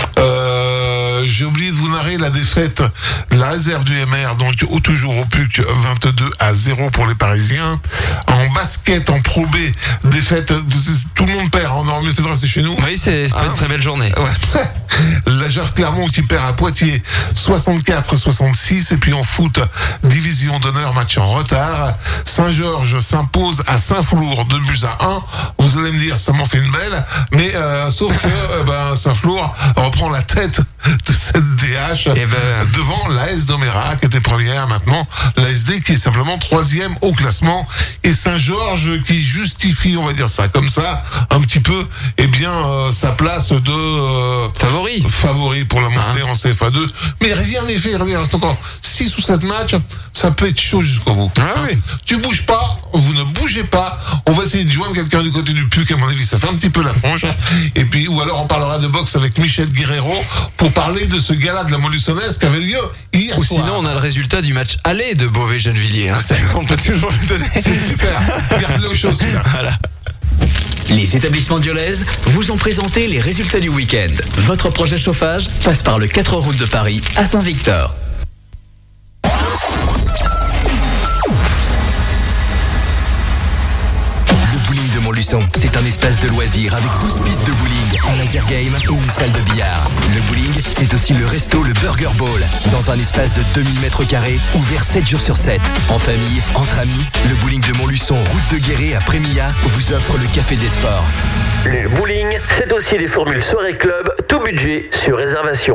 Euh, j'ai oublié de vous narrer la défaite de la réserve du M R, donc toujours au P U C, vingt-deux à zéro pour les Parisiens. En basket, en Pro B, défaite, tout le monde perd. On aurait mieux fait de rester chez nous. Oui, c'est, c'est pas hein? Une très belle journée. Ouais. La Jave Clermont qui perd à Poitiers soixante-quatre à soixante-six. Et puis en foot, division d'honneur, match en retard. Saint-Georges s'impose à Saint-Flour deux buts à un. Vous allez me dire, ça m'en fait une belle. Mais euh, sauf que euh, ben, Saint-Flour reprend la tête de cette D H et ben... devant l'A S Domérat qui était première. Maintenant, l'A S D qui est simplement troisième au classement. Et Saint-Georges qui justifie, on va dire ça comme ça, un petit peu, eh bien, euh, sa place de... Euh, favori. Favori pour la montée hein? En C F A deux. Mais rien n'est fait. Il reste encore six ou sept matchs. Ça peut être chaud jusqu'au bout. Ah oui. Tu bouges pas, vous ne bougez pas. On va essayer de joindre quelqu'un du côté du P U C, à mon avis, ça fait un petit peu la frange. Et puis, ou alors on parlera de boxe avec Michel Guerrero pour parler de ce gala de la Montluçonnaise qui avait lieu hier ou soir. Sinon, on a le résultat du match aller de Beauvais-Gennevilliers. Hein. On peut toujours le donner. C'est super. Regardez-le aux choses. Voilà. Les établissements Diolèse vous ont présenté les résultats du week-end. Votre projet chauffage passe par le quatre route de Paris à Montluçon, c'est un espace de loisirs avec douze pistes de bowling, un laser game et une salle de billard. Le bowling, c'est aussi le resto, le Burger Bowl, dans un espace de deux mille mètres carrés, ouvert sept jours sur sept. En famille, entre amis, le bowling de Montluçon, route de Guéret à Prémilla, vous offre le Café des Sports. Le bowling, c'est aussi les formules soirée club, tout budget sur réservation.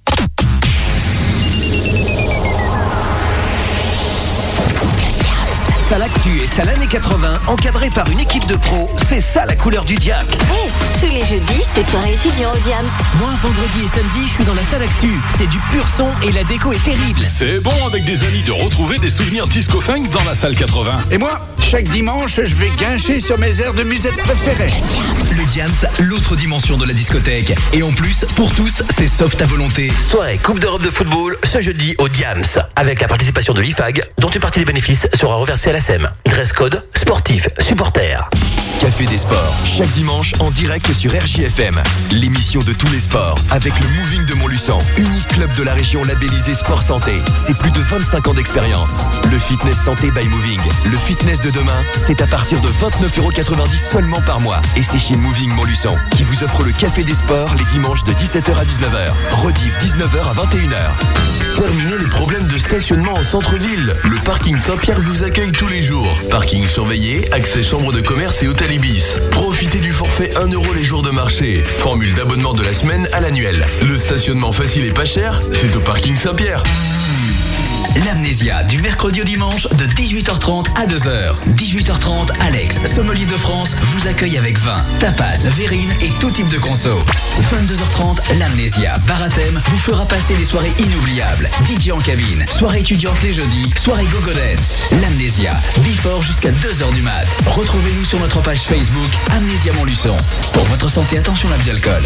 Ça l'actu et ça l'année quatre-vingts, encadré par une équipe de pros, c'est ça la couleur du Diams. Hey, tous les jeudis, c'est soirée étudiant au Diams. Moi, vendredi et samedi, je suis dans la salle actu. C'est du pur son et la déco est terrible. C'est bon avec des amis de retrouver des souvenirs disco-funk dans la salle quatre-vingts. Et moi, chaque dimanche, je vais guincher sur mes airs de musette préférées. Le Diams, l'autre dimension de la discothèque. Et en plus, pour tous, c'est soft à volonté. Soirée Coupe d'Europe de football ce jeudi au Diams, avec la participation de l'I F A G, dont une partie des bénéfices sera reversée à la S E M. Dress code, sportif, supporter. Café des Sports, chaque dimanche en direct sur R J F M. L'émission de tous les sports, avec le Moving de Montluçon, unique club de la région labellisé Sport Santé. C'est plus de vingt-cinq ans d'expérience. Le fitness santé by Moving. Le fitness de demain, c'est à partir de vingt-neuf euros quatre-vingt-dix seulement par mois. Et c'est chez Moving Montluçon, qui vous offre le Café des Sports les dimanches de dix-sept heures à dix-neuf heures. Rediff dix-neuf heures à vingt et une heures. Terminez les problèmes de stationnement en centre-ville. Le parking Saint-Pierre vous accueille tous les jours. Parking surveillé, accès chambre de commerce et hôtel Ibis. Profitez du forfait un euro les jours de marché. Formule d'abonnement de la semaine à l'annuel. Le stationnement facile et pas cher, c'est au parking Saint-Pierre. L'Amnésia, du mercredi au dimanche, de dix-huit heures trente à deux heures. dix-huit heures trente, Alex, sommelier de France, vous accueille avec vin, tapas, verrine et tout type de conso. vingt-deux heures trente, l'Amnésia, bar à thème, vous fera passer des soirées inoubliables. D J en cabine, soirée étudiante les jeudis, soirée go-go dance. L'Amnésia, before jusqu'à deux heures du mat. Retrouvez-nous sur notre page Facebook, Amnésia Montluçon. Pour votre santé, attention à l'abus d'alcool.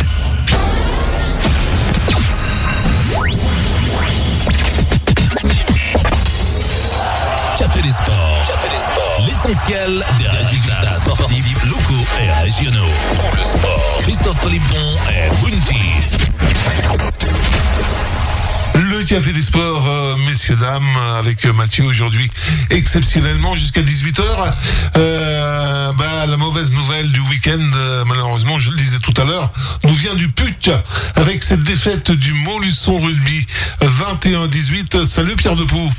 Café des sports. Café des sports. L'essentiel des résultats sportifs locaux et régionaux. Pour le sport. Christophe Philippon et Bunty. Le Café des Sports, euh, messieurs, dames, avec Mathieu aujourd'hui, exceptionnellement jusqu'à dix-huit heures. Euh, bah, la mauvaise nouvelle du week-end, euh, malheureusement, je le disais tout à l'heure, nous vient du P U C, avec cette défaite du Montluçon Rugby vingt et un à dix-huit. Salut Pierre Depoux.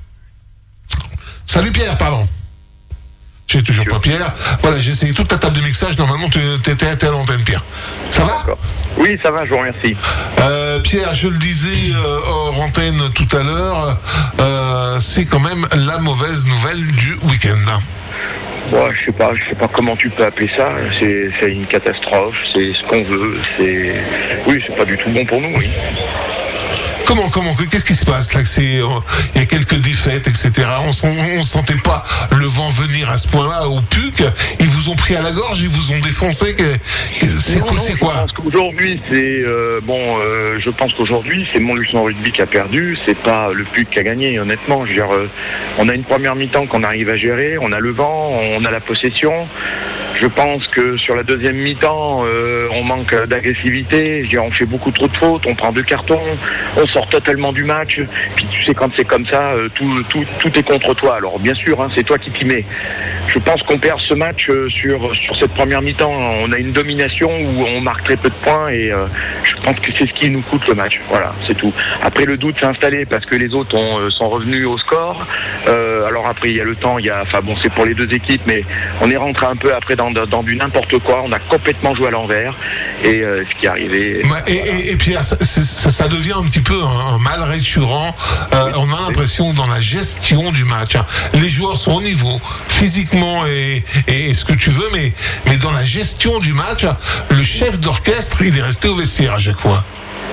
Salut Pierre, pardon. J'ai toujours pas Pierre. Voilà, j'ai essayé toute ta table de mixage. Normalement, tu étais à l'antenne, Pierre. Ça va ? Oui, ça va, je vous remercie. Euh, Pierre, je le disais euh, hors antenne tout à l'heure, euh, c'est quand même la mauvaise nouvelle du week-end. Bon, je sais pas, je sais pas comment tu peux appeler ça. C'est, c'est une catastrophe, c'est ce qu'on veut. C'est, oui, c'est pas du tout bon pour nous, oui. Comment, comment, qu'est-ce qui se passe là? C'est, euh, il y a quelques défaites, et cetera. On, on sentait pas le vent venir à ce point-là au P U C. Ils vous ont pris à la gorge, ils vous ont défoncé. Que, que, c'est non, quoi, non, c'est je quoi pense qu'aujourd'hui, c'est euh, bon. Euh, je pense qu'aujourd'hui, c'est Montluçon Rugby qui a perdu. C'est pas le P U C qui a gagné. Honnêtement, je veux dire, euh, on a une première mi-temps qu'on arrive à gérer. On a le vent, on a la possession. Je pense que sur la deuxième mi-temps, euh, on manque d'agressivité. Je veux dire, on fait beaucoup trop de fautes, on prend deux cartons, on sort totalement du match. Puis tu sais, quand c'est comme ça, euh, tout, tout, tout est contre toi. Alors bien sûr, hein, c'est toi qui t'y mets. Je pense qu'on perd ce match euh, sur, sur cette première mi-temps. On a une domination où on marque très peu de points et euh, je pense que c'est ce qui nous coûte le match. Voilà, c'est tout. Après, le doute s'est installé parce que les autres ont, euh, sont revenus au score. Euh, alors après, il y a le temps, il y a, enfin bon, c'est pour les deux équipes, mais on est rentré un peu après dans dans du n'importe quoi, on a complètement joué à l'envers et euh, ce qui est arrivé. Et, et, et Pierre, ça, ça, ça devient un petit peu un, un mal récurrent. Euh, on a l'impression dans la gestion du match, hein, les joueurs sont au niveau physiquement et, et, et ce que tu veux, mais, mais dans la gestion du match, le chef d'orchestre, il est resté au vestiaire à chaque fois.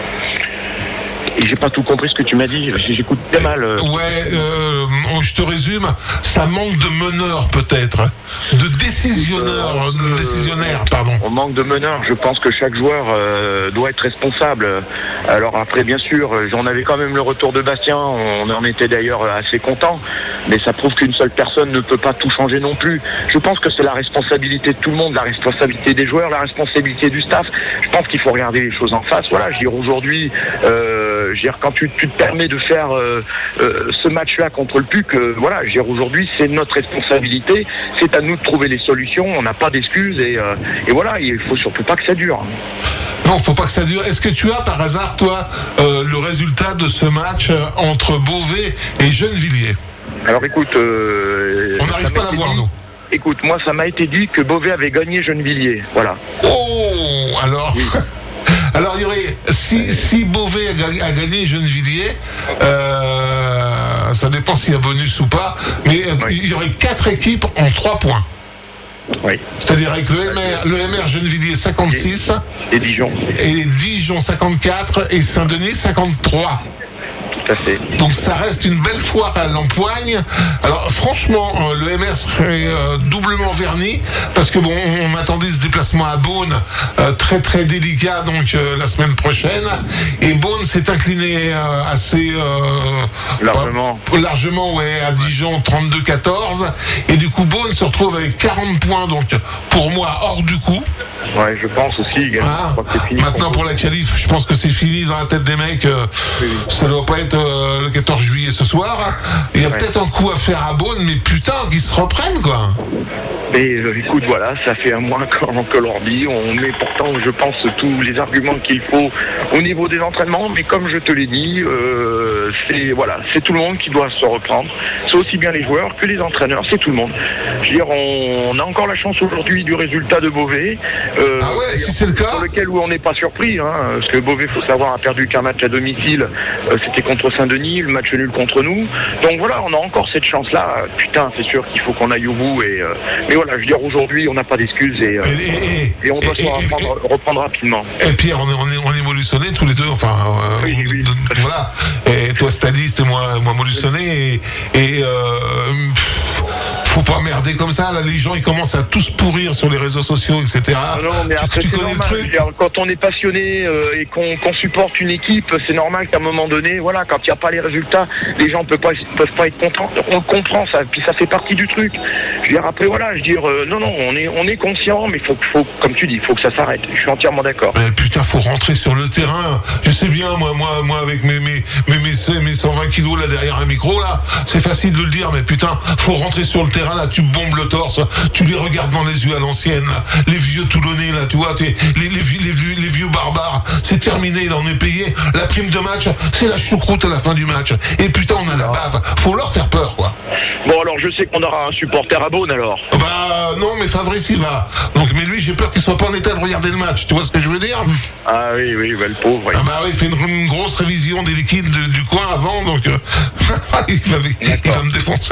Et j'ai pas tout compris ce que tu m'as dit, j'écoute très mal. Euh... Ouais, euh, je te résume, ça manque de meneur peut-être, de décisionnaire, euh, décisionnaire, pardon. On manque de meneur, je pense que chaque joueur euh, doit être responsable. Alors après, bien sûr, j'en avais quand même le retour de Bastien, on en était d'ailleurs assez content, mais ça prouve qu'une seule personne ne peut pas tout changer non plus. Je pense que c'est la responsabilité de tout le monde, la responsabilité des joueurs, la responsabilité du staff. Je pense qu'il faut regarder les choses en face. Voilà, je veux dire aujourd'hui, euh, je veux dire, quand tu, tu te permets de faire euh, euh, ce match-là contre le P U C, euh, voilà, je veux dire, aujourd'hui, c'est notre responsabilité, c'est à nous de trouver les solutions, on n'a pas d'excuses, et, euh, et voilà, il faut surtout pas que ça dure. Non, faut pas que ça dure. Est-ce que tu as par hasard, toi, euh, le résultat de ce match euh, entre Beauvais et Gennevilliers? Alors écoute... Euh, on n'arrive pas à l'avoir, nous. Écoute, moi, ça m'a été dit que Beauvais avait gagné Gennevilliers, voilà. Oh, alors... Oui. Alors, il y aurait... Si, si Beauvais a, a gagné Gennevilliers, euh, ça dépend s'il y a bonus ou pas, mais oui. Il y aurait quatre équipes en trois points. Oui. C'est-à-dire avec le M R, le M R Gennevilliers cinquante-six et, et Dijon et Dijon cinquante-quatre et Saint-Denis cinquante-trois. Tout à fait. Donc ça reste une belle foire à l'empoigne. Alors franchement, euh, le M R serait euh, doublement verni parce que bon, on attendait ce déplacement à Beaune euh, très très délicat donc euh, la semaine prochaine, et Beaune s'est incliné euh, assez euh, largement, euh, largement ouais, à Dijon trente-deux quatorze, et du coup Beaune se retrouve avec quarante points, donc pour moi hors du coup. Ouais, je pense aussi également. Ah, je fini maintenant pour la qualif, je pense que c'est fini dans la tête des mecs. Euh, oui. Ça doit pas être euh, le quatorze juillet ce soir. Il y a ouais. peut-être un coup à faire à Beaune, mais putain, qu'ils se reprennent quoi. Et euh, écoute, voilà, ça fait un mois que l'on dit. On met pourtant, je pense, tous les arguments qu'il faut au niveau des entraînements. Mais comme je te l'ai dit, euh, c'est voilà, c'est tout le monde qui doit se reprendre. C'est aussi bien les joueurs que les entraîneurs. C'est tout le monde. Je veux dire, on, on a encore la chance aujourd'hui du résultat de Beauvais. Euh, ah ouais, si c'est le cas. Sur lequel où on n'est pas surpris, hein, parce que Beauvais, faut savoir, a perdu qu'un match à domicile. Euh, c'était contre Saint-Denis, le match nul contre nous. Donc voilà, on a encore cette chance-là. Putain, c'est sûr qu'il faut qu'on aille au bout. Et, euh, mais voilà, je veux dire, aujourd'hui, on n'a pas d'excuses et, euh, et, et, et on doit et, se reprendre, et, reprendre rapidement. Et Pierre, on est, on est, on est mollissonnés tous les deux. Enfin, euh, oui, oui, on, voilà. Et toi, stadiste, et moi, moi mollissonné. Et, et euh, pff, faut pas merder comme ça. Là, les gens, ils commencent à tous pourrir sur les réseaux sociaux, et cetera. Non, non mais tu, après, tu connais normal, le truc. Dire, quand on est passionné euh, et qu'on, qu'on supporte une équipe, c'est normal qu'à un moment donné, voilà, quand il n'y a pas les résultats, les gens ne peuvent pas, peuvent pas être contents. On le comprend, ça, puis ça fait partie du truc. Je veux dire, après, voilà, je veux dire, euh, non, non, on est, on est conscient, mais faut, faut, comme tu dis, il faut que ça s'arrête. Je suis entièrement d'accord. Mais putain, faut rentrer sur le terrain. Je sais bien, moi, moi, moi, avec mes, mes, mes, mes, mes cent vingt kilos là derrière un micro, là, c'est facile de le dire, mais putain, faut rentrer sur le terrain, là, tu bombes le torse, tu les regardes dans les yeux à l'ancienne, là, les vieux Toulonnais, là, tu vois, les, les, les, les, vieux, les vieux barbares, c'est terminé, là, on est payé. La prime de match, c'est la choucroute à la fin du match. Et putain, on a la bave. Faut leur faire peur, quoi. Bon, alors, je sais qu'on aura un supporter à Beaune, alors. Bah, non, mais Fabrice, il va. Donc, mais lui, j'ai peur qu'il soit pas en état de regarder le match. Tu vois ce que je veux dire? Ah oui, oui, bah, le pauvre, oui. Ah bah oui, il fait une, une grosse révision des liquides de, du coin avant, donc euh, il, va, il va me défoncer.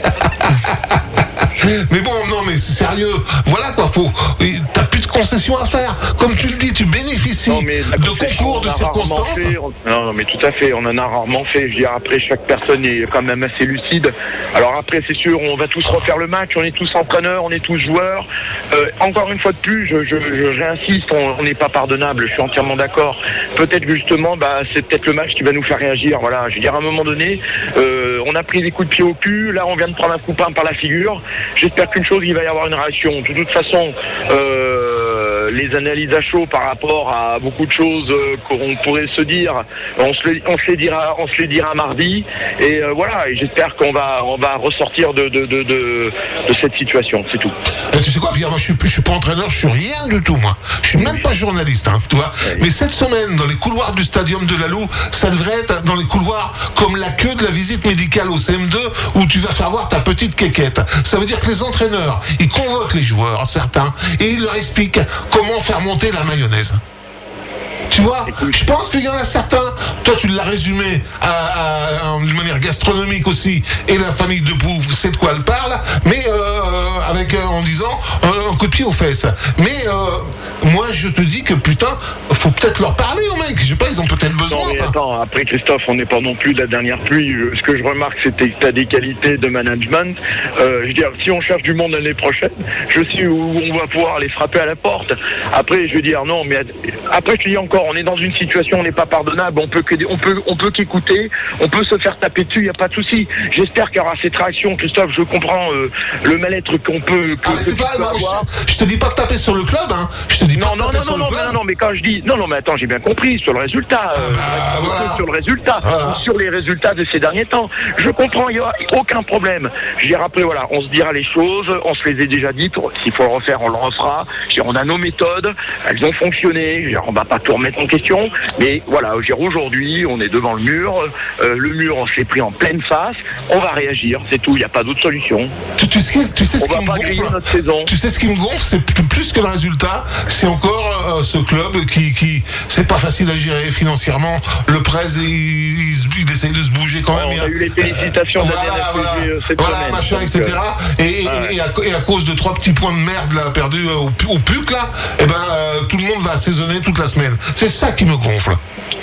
Mais bon, non, mais c'est sérieux. Voilà quoi, faut. T'as plus de concessions à faire. Comme tu le dis, tu bénéficies non, de concours, de circonstances. Fait, on... Non, non, mais tout à fait. On en a rarement fait. Je veux dire, après, chaque personne est quand même assez lucide. Alors après, c'est sûr, on va tous refaire le match. On est tous entraîneurs, on est tous joueurs. Euh, encore une fois de plus, je, je, je réinsiste, on n'est pas pardonnable. Je suis entièrement d'accord. Peut-être justement, bah, c'est peut-être le match qui va nous faire réagir. Voilà. Je veux dire, à un moment donné, euh, on a pris des coups de pied au cul. Là, on vient de prendre un coup de pain par la figure. J'espère qu'une chose, il va y avoir une réaction. De toute façon, euh, les analyses à chaud par rapport à beaucoup de choses euh, qu'on pourrait se dire, on se, les, on se les dira, on se les dira mardi. Et euh, voilà. Et j'espère qu'on va, on va ressortir de, de, de, de, de cette situation. C'est tout. Mais tu sais quoi, Pierre, moi, je suis, je suis pas entraîneur, je suis rien du tout, moi. Je suis même pas journaliste, hein, tu vois. Oui. Mais cette semaine, dans les couloirs du Stadium de la Loue, ça devrait être dans les couloirs comme la queue de la visite médicale au C M deux, où tu vas faire voir ta petite quéquette. Ça veut dire que les entraîneurs, ils convoquent les joueurs, certains, et ils leur expliquent comment faire monter la mayonnaise. Tu vois, je pense qu'il y en a certains, toi tu l'as résumé à, à, de manière gastronomique aussi, et la famille de Pou sait de quoi elle parle, mais euh, avec euh, en disant euh, un coup de pied aux fesses. Mais euh, moi je te dis que putain, faut peut-être leur parler aux mecs, je sais pas, ils ont peut-être besoin. Non mais attends, après Christophe, on n'est pas non plus de la dernière pluie. Ce que je remarque, c'était que tu as des qualités de management. Euh, je veux dire, si on cherche du monde l'année prochaine, je sais où on va pouvoir les frapper à la porte. Après, je veux dire, non, mais après je te dis encore, d'accord, on est dans une situation, on n'est pas pardonnable, on peut que, on peut, on peut qu'écouter, on peut se faire taper dessus, il n'y a pas de souci. J'espère qu'il y aura cette réaction, Christophe, je comprends euh, le mal-être qu'on peut. Que, ah, mais c'est pas, non, je, je te dis pas de taper sur le club, hein. Je te dis non, pas de non, taper non, sur non, le non, club. Non, non, mais quand je dis, non, non, mais attends, j'ai bien compris sur le résultat, euh, ah bah, voilà. sur le résultat, voilà. sur les résultats de ces derniers temps. Je comprends, il n'y a aucun problème. Je veux dire, après, voilà, on se dira les choses, on se les a déjà dites, s'il faut le refaire, on le refera. Je veux dire, on a nos méthodes, elles ont fonctionné, je veux dire, on va pas tout remettre en question, mais voilà, je veux dire, aujourd'hui, on est devant le mur, euh, le mur, on s'est pris en pleine face, on va réagir, c'est tout, il n'y a pas d'autre solution. Tu, tu sais, tu sais ce on qui va me pas gonfle, griller notre saison. Tu sais ce qui me gonfle, c'est plus que le résultat, c'est encore euh, ce club qui, qui c'est pas facile à gérer financièrement. Le prêt, il, il, il essaye de se bouger quand oh, même. On a eu les félicitations euh, de la voilà, voilà, euh, cette voilà semaine, machin, donc, et cetera. Et, et, ouais. et, à, et à cause de trois petits points de merde là perdus au, au P U C là, et ben euh, tout le monde va assaisonner toute la semaine. C'est ça qui me gonfle.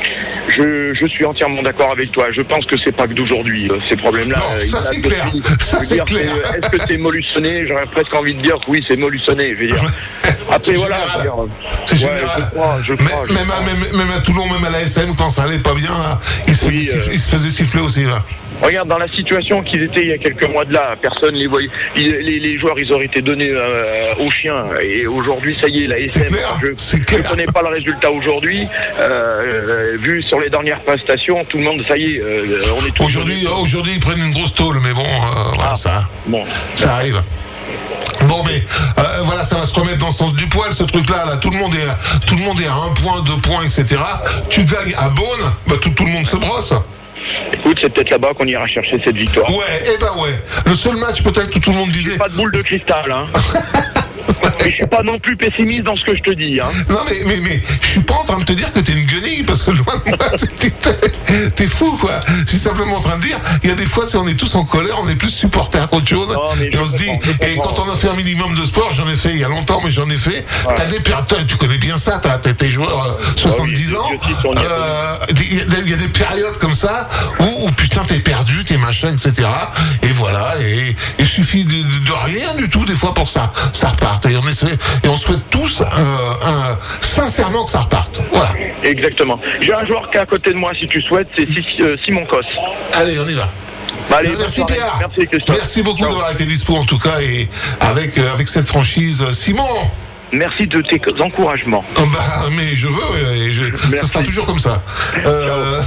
Je, je suis entièrement d'accord avec toi. Je pense que c'est pas que d'aujourd'hui, euh, ces problèmes-là. Non, ça c'est clair. Ça c'est clair. C'est, est-ce que c'est mollusonné? J'aurais presque envie de dire que oui, c'est mollusonné. Je veux dire. Après voilà. Je veux dire, c'est ouais, général. Je crois, je crois, même, je crois. À, même, même à Toulon, même à la S M, quand ça allait pas bien, là, ils se, oui, faisaient, euh... ils se faisaient siffler aussi là. Regarde, dans la situation qu'ils étaient il y a quelques mois de là, personne les voyait. Ils, les, les joueurs, ils auraient été donnés euh, aux chiens. Et aujourd'hui, ça y est, la S M, je ne connais pas le résultat aujourd'hui. Euh, vu sur les dernières prestations, tout le monde, ça y est, euh, on est tous... Aujourd'hui, aujourd'hui, ils prennent une grosse tôle, mais bon, euh, voilà, ah, ça, bon. ça arrive. Bon, mais euh, voilà, ça va se remettre dans le sens du poil, ce truc-là. Là, tout le monde est, à, tout le monde est à un point, deux points, et cetera. Tu gagnes à Beaune, bah, tout, tout le monde se brosse. Écoute, c'est peut-être là-bas qu'on ira chercher cette victoire. Ouais, eh ben ouais. Le seul match peut-être où tout le monde disait... J'ai pas de boule de cristal, hein. Mais je suis pas non plus pessimiste dans ce que je te dis, hein. Non mais, mais, mais je suis pas en train de te dire que t'es une guenille, parce que loin de moi, t'es, t'es fou quoi. Je suis simplement en train de dire, il y a des fois, si on est tous en colère, on est plus supporters qu'autre chose. Non, et on se dit, et quand on a fait un minimum de sport, j'en ai fait il y a longtemps, mais j'en ai fait, ouais. T'as des périodes, tu connais bien ça, t'as, t'as tes joueurs euh, soixante-dix ah oui, ans, il euh, y, y a des périodes comme ça, où, où putain t'es perdu, t'es machin, et cetera. Et voilà, et il suffit de, de, de rien du tout des fois pour ça, ça reparte. Et on, essaie, et on souhaite tous euh, euh, sincèrement que ça reparte. Voilà. Exactement. J'ai un joueur qui est à côté de moi, si tu souhaites, c'est Simon Cos. Allez, on y va. Bah, allez, merci Théa. Merci, merci beaucoup Ciao. D'avoir été dispo en tout cas et avec, euh, avec cette franchise. Simon, merci de tes encouragements. Oh bah, mais je veux, et je, ça sera toujours comme ça. Euh...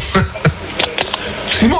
Simon.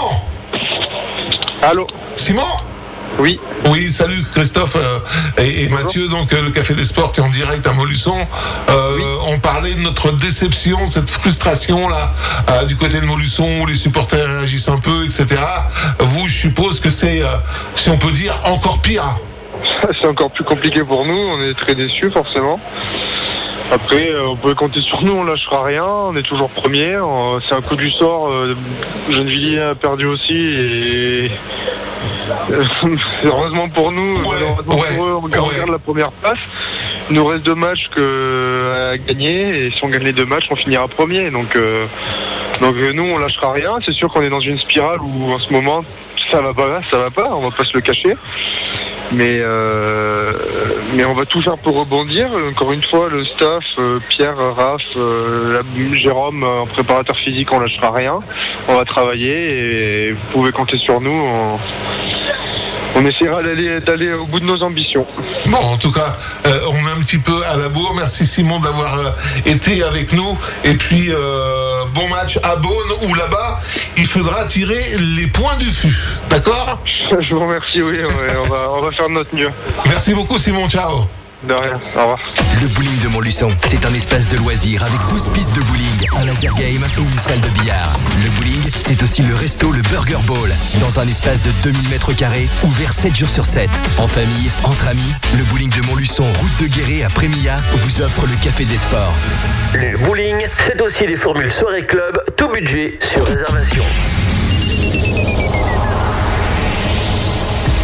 Allô. Simon. Oui. Oui, salut Christophe euh, et, et Mathieu, donc euh, le Café des Sports est en direct à Montluçon. Euh, oui. On parlait de notre déception, cette frustration là, euh, du côté de Montluçon où les supporters réagissent un peu, et cetera. Vous, je suppose que c'est, euh, si on peut dire, encore pire. C'est encore plus compliqué pour nous, on est très déçus forcément. Après, euh, on peut compter sur nous, on lâchera rien, on est toujours premier. Euh, c'est un coup du sort. Euh, Gennevilliers a perdu aussi et heureusement pour nous, ouais, malheureusement ouais, pour eux, on regarde ouais. la première place. Il nous reste deux matchs que à gagner et si on gagne les deux matchs, on finira premier. Donc, euh, donc euh, nous, on lâchera rien. C'est sûr qu'on est dans une spirale où en ce moment, ça va pas, ça va pas. On va pas se le cacher. Mais euh, mais on va tout faire pour rebondir. Encore une fois, le staff, euh, Pierre, Raph, euh, la, Jérôme, en préparateur physique, on lâchera rien. On va travailler et vous pouvez compter sur nous. On, on essaiera d'aller, d'aller au bout de nos ambitions. Bon, en tout cas, euh, on est un petit peu à la bourre. Merci Simon d'avoir euh, été avec nous. Et puis, euh, bon match à Beaune où là-bas, il faudra tirer les points du fût. D'accord ? Je vous remercie, oui. Ouais, on, va, on va faire de notre mieux. Merci beaucoup Simon, ciao. De rien, au revoir. Le bowling de Montluçon, c'est un espace de loisirs avec douze pistes de bowling, un laser game et une salle de billard. Le bowling, c'est aussi le resto, le Burger Bowl, dans un espace de deux mille mètres carrés, ouvert sept jours sur sept. En famille, entre amis, le bowling de Montluçon, route de Guéret à Prémilla, vous offre le Café des Sports. Le bowling, c'est aussi les formules soirée club, tout budget sur réservation.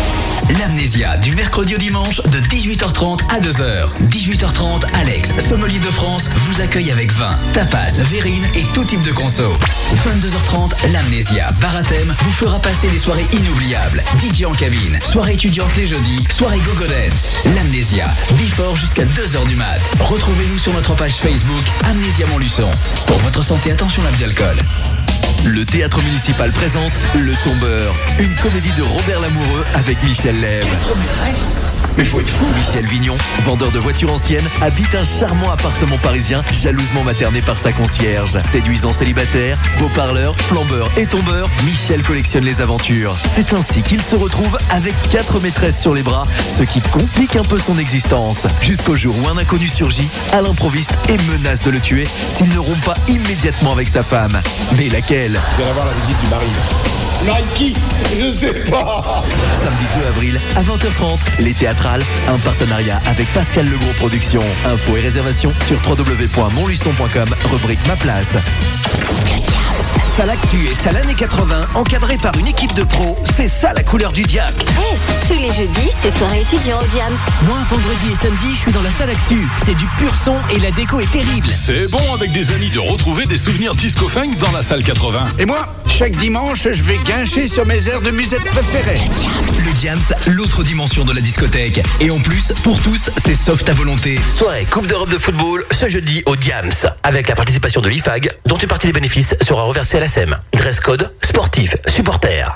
l'Amnésia du mercredi au dimanche de dix-huit heures trente à deux heures. dix-huit heures trente, Alex, sommelier de France, vous accueille avec vin, tapas, verrine et tout type de conso. vingt-deux heures trente, l'Amnésia bar à thème vous fera passer des soirées inoubliables. D J en cabine, soirée étudiante les jeudis, soirée gogo dance. L'Amnésia, before jusqu'à deux heures du mat. Retrouvez-nous sur notre page Facebook Amnésia Montluçon. Pour votre santé, attention à l'abus d'alcool. Le théâtre municipal présente Le Tombeur, une comédie de Robert Lamoureux avec Michel Lève. Mais faut être fou. Michel Vignon, vendeur de voitures anciennes, habite un charmant appartement parisien jalousement materné par sa concierge. Séduisant célibataire, beau parleur, flambeur et tombeur, Michel collectionne les aventures. C'est ainsi qu'il se retrouve avec quatre maîtresses sur les bras, ce qui complique un peu son existence. Jusqu'au jour où un inconnu surgit à l'improviste et menace de le tuer s'il ne rompt pas immédiatement avec sa femme. Mais laquelle ? Je vais avoir la visite du mari. Nike, je sais pas. Samedi deux avril à vingt heures trente, Les Théâtrales, un partenariat avec Pascal Legros Productions. Infos et réservations sur w w w point montluçon point com, rubrique Ma Place. Salle Actu et Salle années quatre-vingts, encadré par une équipe de pros, c'est ça la couleur du Diams. Hey, tous les jeudis, c'est soirée étudiant au Diams. Moi, vendredi et samedi, je suis dans la salle Actu. C'est du pur son et la déco est terrible. C'est bon avec des amis de retrouver des souvenirs disco-funk dans la salle quatre-vingts. Et moi, chaque dimanche, je vais guincher sur mes airs de musette préférées. Le Diams, l'autre dimension de la discothèque. Et en plus, pour tous, c'est soft à volonté. Soirée Coupe d'Europe de football ce jeudi au Diams, avec la participation de l'I F A G, dont une partie des bénéfices sera reversée à la S E M. Dress code, sportif, supporter.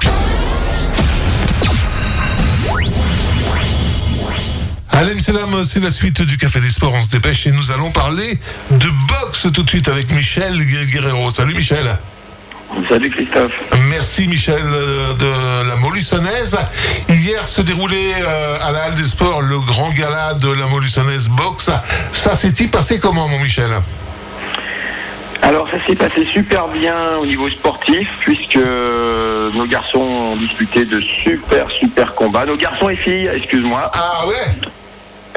Allez, Salam, c'est la suite du Café des Sports, on se dépêche et nous allons parler de boxe tout de suite avec Michel Guerrero. Salut Michel. Salut Christophe. Merci Michel de la Montluçonnaise. Hier se déroulait à la Halle des Sports le grand gala de la Montluçonnaise boxe. Ça s'est-il passé comment, mon Michel ? Alors ça s'est passé super bien au niveau sportif, puisque nos garçons ont disputé de super super combats. Nos garçons et filles, excuse-moi. Ah ouais ?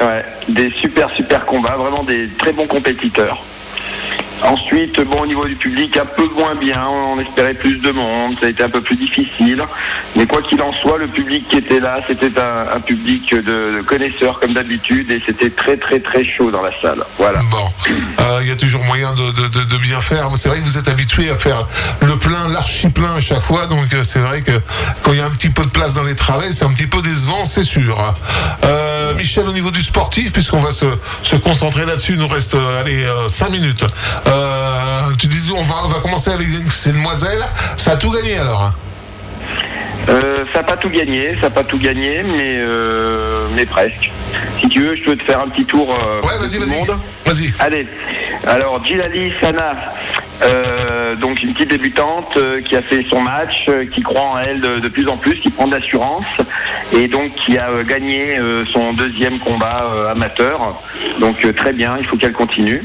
Ouais, des super super combats, vraiment des très bons compétiteurs. Ensuite, bon, au niveau du public, un peu moins bien, on espérait plus de monde, ça a été un peu plus difficile. Mais quoi qu'il en soit, le public qui était là, c'était un, un public de, de connaisseurs comme d'habitude, et c'était très très très chaud dans la salle. Voilà. Bon, il euh, y a toujours moyen de, de, de, de bien faire. C'est vrai que vous êtes habitué à faire le plein, l'archi-plein à chaque fois, donc c'est vrai que quand il y a un petit peu de place dans les travées, c'est un petit peu décevant, c'est sûr. Euh, Michel, au niveau du sportif, puisqu'on va se, se concentrer là-dessus, il nous reste allez, cinq minutes. Euh, tu disais, on va, on va commencer avec ces demoiselles. Ça a tout gagné alors euh, Ça n'a pas tout gagné, ça n'a pas tout gagné, mais, euh, mais presque. Si tu veux, je peux te faire un petit tour euh, ouais, vas-y, du vas-y. monde. Vas-y. Allez. Alors, Djilali Sana, euh, donc une petite débutante euh, qui a fait son match, euh, qui croit en elle de, de plus en plus, qui prend de l'assurance et donc qui a euh, gagné euh, son deuxième combat euh, amateur. Donc euh, très bien, il faut qu'elle continue.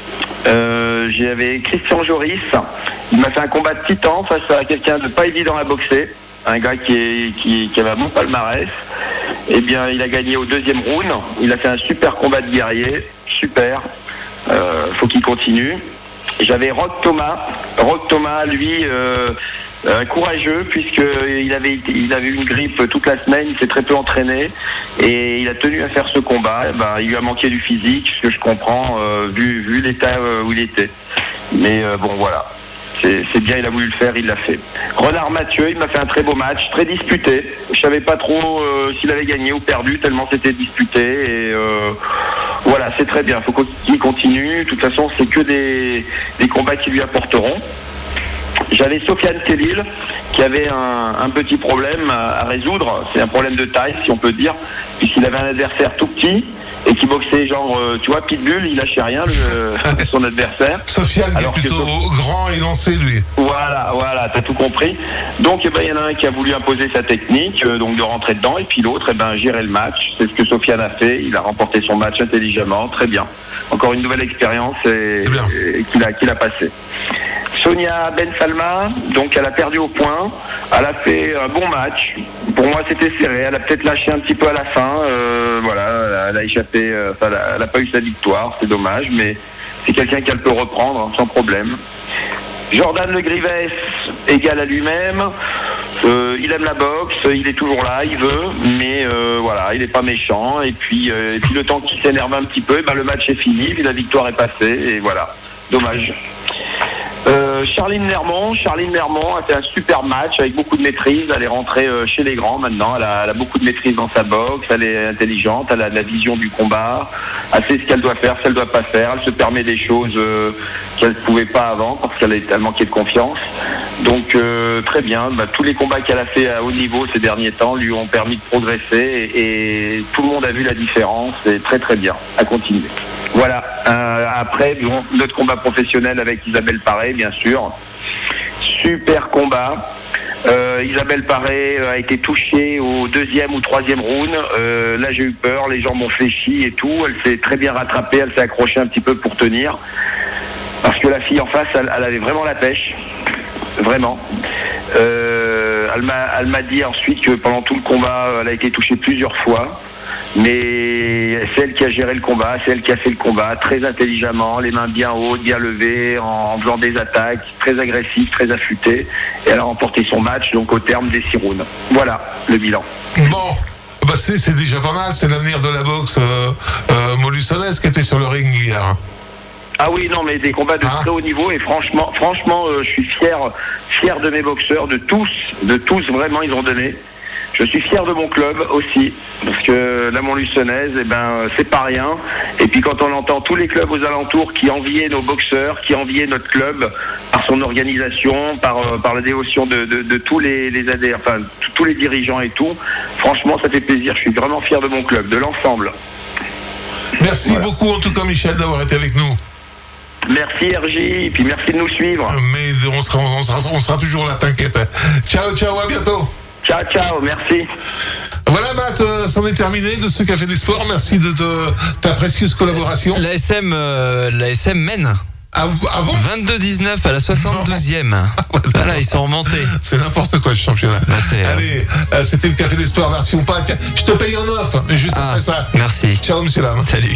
Euh, j'avais Christian Joris, il m'a fait un combat de titan face à quelqu'un de pas évident à boxer, un gars qui, est, qui, qui avait un bon palmarès. Eh bien, il a gagné au deuxième round, il a fait un super combat de guerrier, super, euh, faut qu'il continue. J'avais Rock Thomas, Rock Thomas, lui, euh, euh, courageux, puisqu'il avait, il avait eu une grippe toute la semaine, il s'est très peu entraîné, et il a tenu à faire ce combat. Eh ben, il lui a manqué du physique, ce que je comprends, euh, vu, vu l'état euh, où il était. Mais euh, bon, voilà. C'est, c'est bien, il a voulu le faire, il l'a fait. Renard Mathieu, il m'a fait un très beau match, très disputé. Je savais pas trop euh, s'il avait gagné ou perdu, tellement c'était disputé. Et euh, voilà, c'est très bien, il faut qu'il continue. De toute façon, c'est que des, des combats qui lui apporteront. J'avais Sofiane Khalil qui avait un, un petit problème à, à résoudre. C'est un problème de taille, si on peut dire, puisqu'il avait un adversaire tout petit et qui boxait genre, euh, tu vois, Pitbull, il lâchait rien, le, son adversaire. Sofiane qui est plutôt que, grand et lancé, lui. Voilà, voilà, t'as tout compris. Donc, eh ben, il y en a un qui a voulu imposer sa technique, euh, donc de rentrer dedans, et puis l'autre, eh ben, gérer le match. C'est ce que Sofiane a fait. Il a remporté son match intelligemment, très bien. Encore une nouvelle expérience et, et qu'il a, qu'il a passé. Sonia Ben Salma, donc elle a perdu au point, elle a fait un bon match. Pour moi c'était serré, elle a peut-être lâché un petit peu à la fin, euh, voilà, elle a échappé, euh, enfin, elle n'a pas eu sa victoire, c'est dommage, mais c'est quelqu'un qu'elle peut reprendre hein, sans problème. Jordan Le Grives, égal à lui-même, Euh, il aime la boxe, il est toujours là, il veut, mais euh, voilà, il n'est pas méchant. Et puis, euh, et puis le temps qu'il s'énerve un petit peu, ben, le match est fini, puis la victoire est passée, et voilà. Dommage. Euh, Charline Nermont, Charline Nermont a fait un super match avec beaucoup de maîtrise. Elle est rentrée euh, chez les grands maintenant. Elle a, elle a beaucoup de maîtrise dans sa boxe. Elle est intelligente. Elle a de la vision du combat. Elle sait ce qu'elle doit faire, ce qu'elle ne doit pas faire. Elle se permet des choses euh, qu'elle ne pouvait pas avant parce qu'elle est tellement manqué de confiance. Donc euh, très bien. Bah, tous les combats qu'elle a fait à haut niveau ces derniers temps lui ont permis de progresser et, et tout le monde a vu la différence. Et très très bien. À continuer. Voilà. Euh, après, bon, notre combat professionnel avec Isabelle Paré, bien sûr. Super combat. Euh, Isabelle Paré a été touchée au deuxième ou troisième round. Euh, là, j'ai eu peur. Les gens m'ont fléchi et tout. Elle s'est très bien rattrapée. Elle s'est accrochée un petit peu pour tenir. Parce que la fille en face, elle, elle avait vraiment la pêche. Vraiment. Euh, elle m'a, elle m'a dit ensuite que pendant tout le combat, elle a été touchée plusieurs fois. Mais c'est elle qui a géré le combat, c'est elle qui a fait le combat très intelligemment, les mains bien hautes, bien levées, en, en faisant des attaques, très agressives, très affûtées. Et elle a remporté son match, donc au terme des six rounds. Voilà le bilan. Bon, bah c'est, c'est déjà pas mal, c'est l'avenir de la boxe euh, euh, molussonaise qui était sur le ring hier. Ah oui, non, mais des combats de ah. très haut niveau et franchement, franchement, euh, je suis fier, fier de mes boxeurs, de tous, de tous vraiment, ils ont donné. Je suis fier de mon club aussi, parce que la Montluçonnaise, eh ben, c'est pas rien. Et puis quand on entend tous les clubs aux alentours qui enviaient nos boxeurs, qui enviaient notre club par son organisation, par, euh, par la dévotion de, de, de tous les, les adhérents, enfin tous les dirigeants et tout, franchement, ça fait plaisir. Je suis vraiment fier de mon club, de l'ensemble. Merci voilà. beaucoup en tout cas, Michel, d'avoir été avec nous. Merci R J, et puis merci de nous suivre. Mais on sera, on sera, on sera toujours là, t'inquiète. Ciao, ciao, à bientôt. Ciao, ciao, merci. Voilà, Matt, euh, c'en est terminé de ce Café des Sports. Merci de te, ta précieuse collaboration. La S M, euh, la S M mène. Ah, ah bon vingt-deux dix-neuf à la soixante-douzième. Voilà, ils sont remontés. C'est n'importe quoi, ce championnat. Bah, c'est, Allez, euh, c'était le Café des Sports version pack. Je te paye en off, mais juste ah, après ça. Merci. Ciao, monsieur Lam. Salut.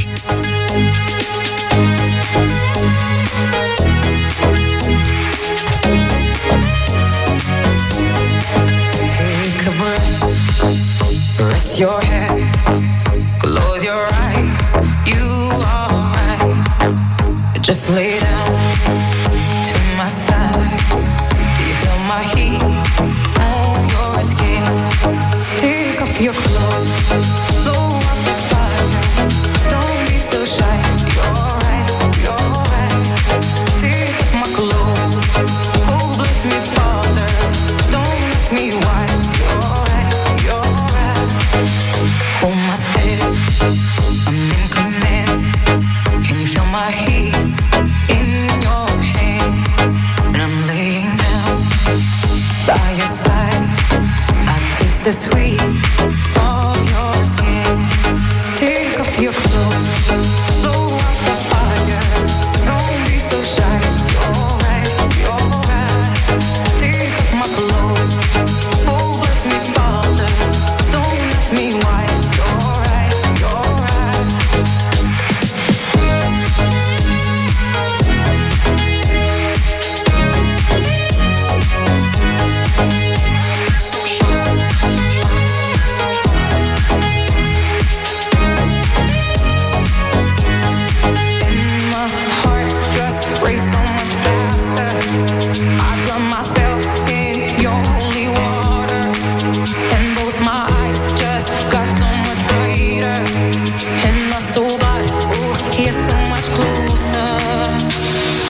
Rest your head, close your eyes, you are right. Just lay down to my side. Do you feel my heat on your skin? Take off your clothes, blow up the fire. Don't be so shy, you're right, you're right. Take off my clothes, oh bless me Father. Don't ask me why, you're right, you're right. Hold my step, I'm in command. Can you feel my heat in your hands? And I'm laying down by your side. I taste the sweet